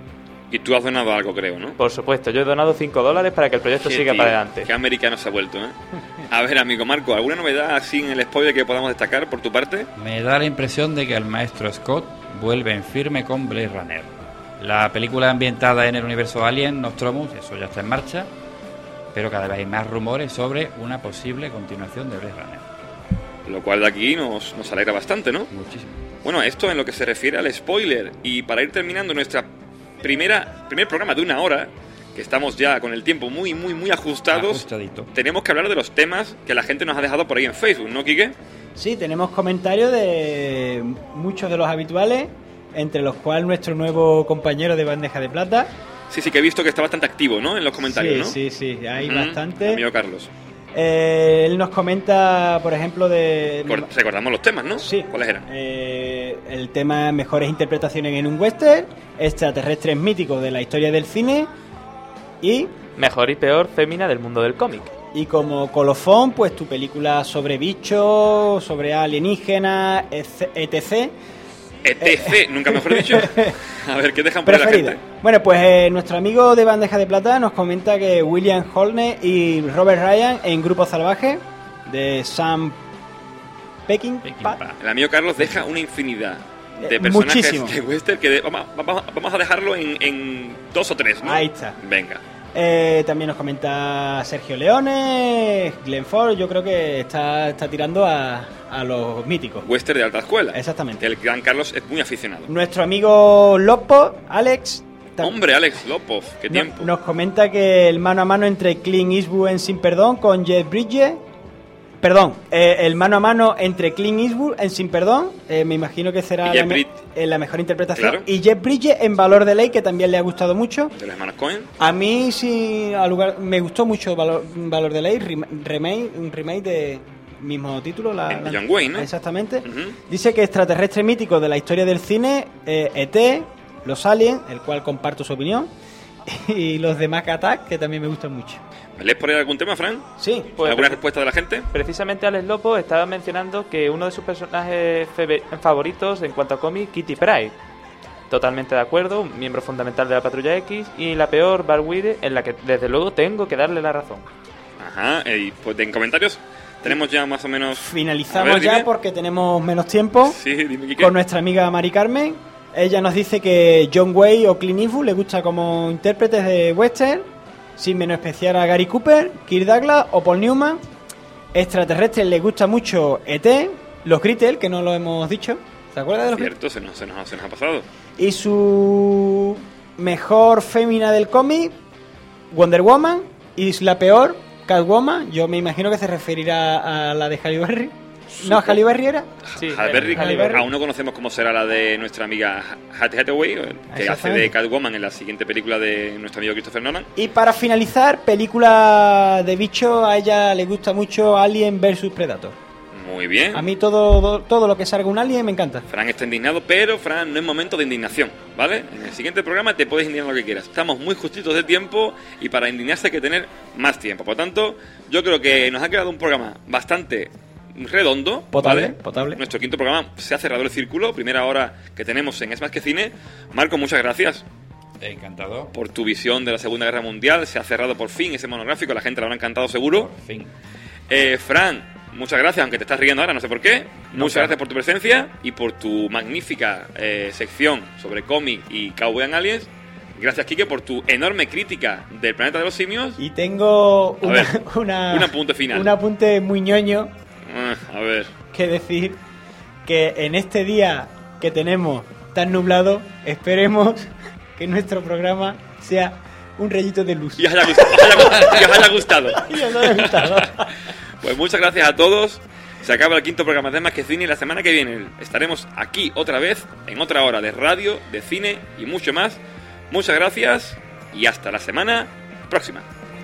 Y tú has donado algo, creo, ¿no? Por supuesto, yo he donado cinco dólares para que el proyecto Qué siga tío, para adelante. Qué americano se ha vuelto, ¿eh? A ver, amigo Marco, ¿alguna novedad así en el spoiler que podamos destacar por tu parte? Me da la impresión de que el maestro Scott vuelve en firme con Blade Runner. La película ambientada en el universo Alien, Nostromus, eso ya está en marcha, pero cada vez hay más rumores sobre una posible continuación de Blade Runner. Lo cual de aquí nos, nos alegra bastante, ¿no? Muchísimo. Bueno, esto en lo que se refiere al spoiler. Y para ir terminando nuestra primera primer programa de una hora, que estamos ya con el tiempo muy, muy, muy ajustados, Ajustadito. tenemos que hablar de los temas que la gente nos ha dejado por ahí en Facebook, ¿no, Quique? Sí, tenemos comentarios de muchos de los habituales, entre los cuales nuestro nuevo compañero de Bandeja de Plata. Sí, sí, que he visto que está bastante activo, ¿no? En los comentarios, sí, ¿no? Sí, sí, hay Uh-huh. bastante. Amigo Carlos. Eh, él nos comenta, por ejemplo, de... Cor- Recordamos los temas, ¿no? Sí. ¿Cuáles eran? Eh, el tema mejores interpretaciones en un western, extraterrestres míticos de la historia del cine y... Mejor y peor fémina del mundo del cómic. Y como colofón, pues tu película sobre bichos, sobre alienígenas, etcétera. etc, nunca mejor dicho. A ver, ¿qué dejan por ahí la Preferida. gente? Bueno, pues eh, nuestro amigo de Bandeja de Plata nos comenta que William Holney y Robert Ryan en Grupo Salvaje de Sam Peckinpah. El amigo Carlos deja una infinidad de Eh, personajes muchísimo. de western que de- vamos, vamos, vamos a dejarlo en, en dos o tres, ¿no? Ahí está. Venga. Eh, también nos comenta Sergio Leone, Glenn Ford. Yo creo que está, está tirando a, a los míticos. Western de alta escuela. Exactamente. El gran Carlos es muy aficionado. Nuestro amigo Lopo, Alex, ta- Hombre, Alex Lopov, qué no- tiempo. nos comenta que el mano a mano entre Clint Eastwood en Sin Perdón con Jeff Bridges. Perdón, eh, el mano a mano entre Clint Eastwood en Sin Perdón, eh, me imagino que será Y la, Jeff me- Brid- eh, la mejor interpretación. Claro. Y Jeff Bridges en Valor de Ley, que también le ha gustado mucho. De los hermanos Cohen. A mí sí, al lugar, me gustó mucho Valor, Valor de Ley, rem- remake, un remake de mismo título. La, En la- John Wayne, ¿no? Exactamente. Ujú. Dice que extraterrestre mítico de la historia del cine, eh, E T, Los Aliens, el cual comparto su opinión, y los de Mac Attack, que también me gustan mucho. ¿Me lees por ahí algún tema, Fran? Sí. Pues, ¿Alguna preci- respuesta de la gente? Precisamente Alex Lopo estaba mencionando que uno de sus personajes febe- favoritos en cuanto a cómic, Kitty Pryde. Totalmente de acuerdo, un miembro fundamental de la Patrulla X, y la peor, Barwire, en la que desde luego tengo que darle la razón. Ajá, y pues en comentarios tenemos ya más o menos... Finalizamos A ver, ya dime. porque tenemos menos tiempo. Sí, dime, Quique. Con nuestra amiga Mari Carmen. Ella nos dice que John Wayne o Clint Eastwood le gusta como intérpretes de western, sin menospreciar a Gary Cooper, Kirk Douglas o Paul Newman. Extraterrestres le gusta mucho E T, los Critters, que no lo hemos dicho. ¿Se acuerda de los Critters? Cierto, se nos, se, nos, se nos ha pasado. Y su mejor fémina del cómic, Wonder Woman y la peor, Catwoman. Yo me imagino que se referirá a la de Halle Berry. ¿No, Halle Berry era? Sí, Halle Berry, Halle Berry. Aún no conocemos cómo será la de nuestra amiga Hattie Hathaway, que hace de Catwoman en la siguiente película de nuestro amigo Christopher Nolan. Y para finalizar, película de bicho, a ella le gusta mucho Alien versus Predator. Muy bien. A mí todo, todo lo que salga un alien me encanta. Fran está indignado, pero Fran, no es momento de indignación, ¿vale? En el siguiente programa te puedes indignar lo que quieras. Estamos muy justitos de tiempo y para indignarse hay que tener más tiempo. Por lo tanto, yo creo que nos ha quedado un programa bastante redondo, potable, ¿vale? potable. Nuestro quinto programa se ha cerrado el círculo, primera hora que tenemos en Es Más Que Cine. Marco, muchas gracias. Encantado. Por tu visión de la Segunda Guerra Mundial. Se ha cerrado por fin ese monográfico, la gente le habrá encantado seguro. Por fin. Eh, Fran, muchas gracias, aunque te estás riendo ahora, no sé por qué. No, muchas claro. gracias por tu presencia y por tu magnífica eh, sección sobre cómic y Cowboy and Aliens. Gracias, Quique, por tu enorme crítica del Planeta de los Simios. Y tengo A una, ver, una- un apunte final. un apunte muy ñoño Ah, a ver. que decir que en este día que tenemos tan nublado, esperemos que nuestro programa sea un rayito de luz. Y os haya gustado. os haya- y os haya gustado. Y os haya gustado. Pues muchas gracias a todos. Se acaba el quinto programa de Más Que Cine y la semana que viene estaremos aquí otra vez en otra hora de radio, de cine y mucho más. Muchas gracias y hasta la semana próxima.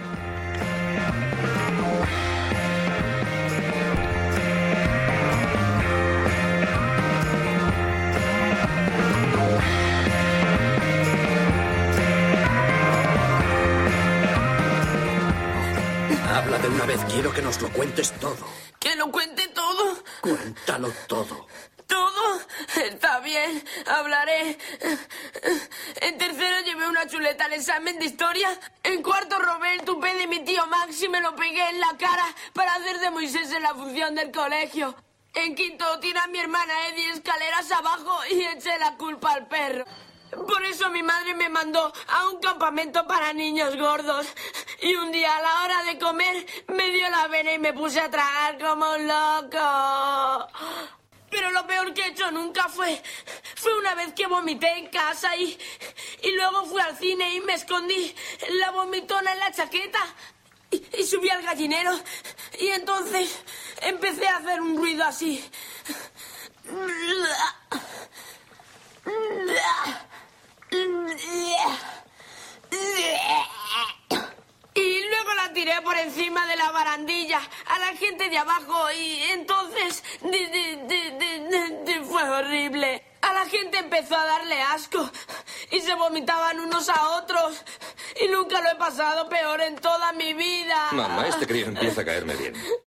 Habla de una vez, quiero que nos lo cuentes todo. ¿Que lo cuente todo? Cuéntalo todo. ¿Todo? Está bien, hablaré. En tercero llevé una chuleta al examen de historia. En cuarto robé el tupé de mi tío Max y me lo pegué en la cara para hacer de Moisés en la función del colegio. En quinto tiré a mi hermana Eddie escaleras abajo y eché la culpa al perro. Por eso mi madre me mandó a un campamento para niños gordos. Y un día a la hora de comer me dio la vena y me puse a tragar como un loco. Pero lo peor que he hecho nunca fue... Fue una vez que vomité en casa y... Y luego fui al cine y me escondí la vomitona en la chaqueta. Y, y subí al gallinero. Y entonces empecé a hacer un ruido así. Y luego la tiré por encima de la barandilla a la gente de abajo y entonces di- di- di- di- di- di- fue horrible. A la gente empezó a darle asco y se vomitaban unos a otros y nunca lo he pasado peor en toda mi vida. Mamá, este crío empieza a caerme bien.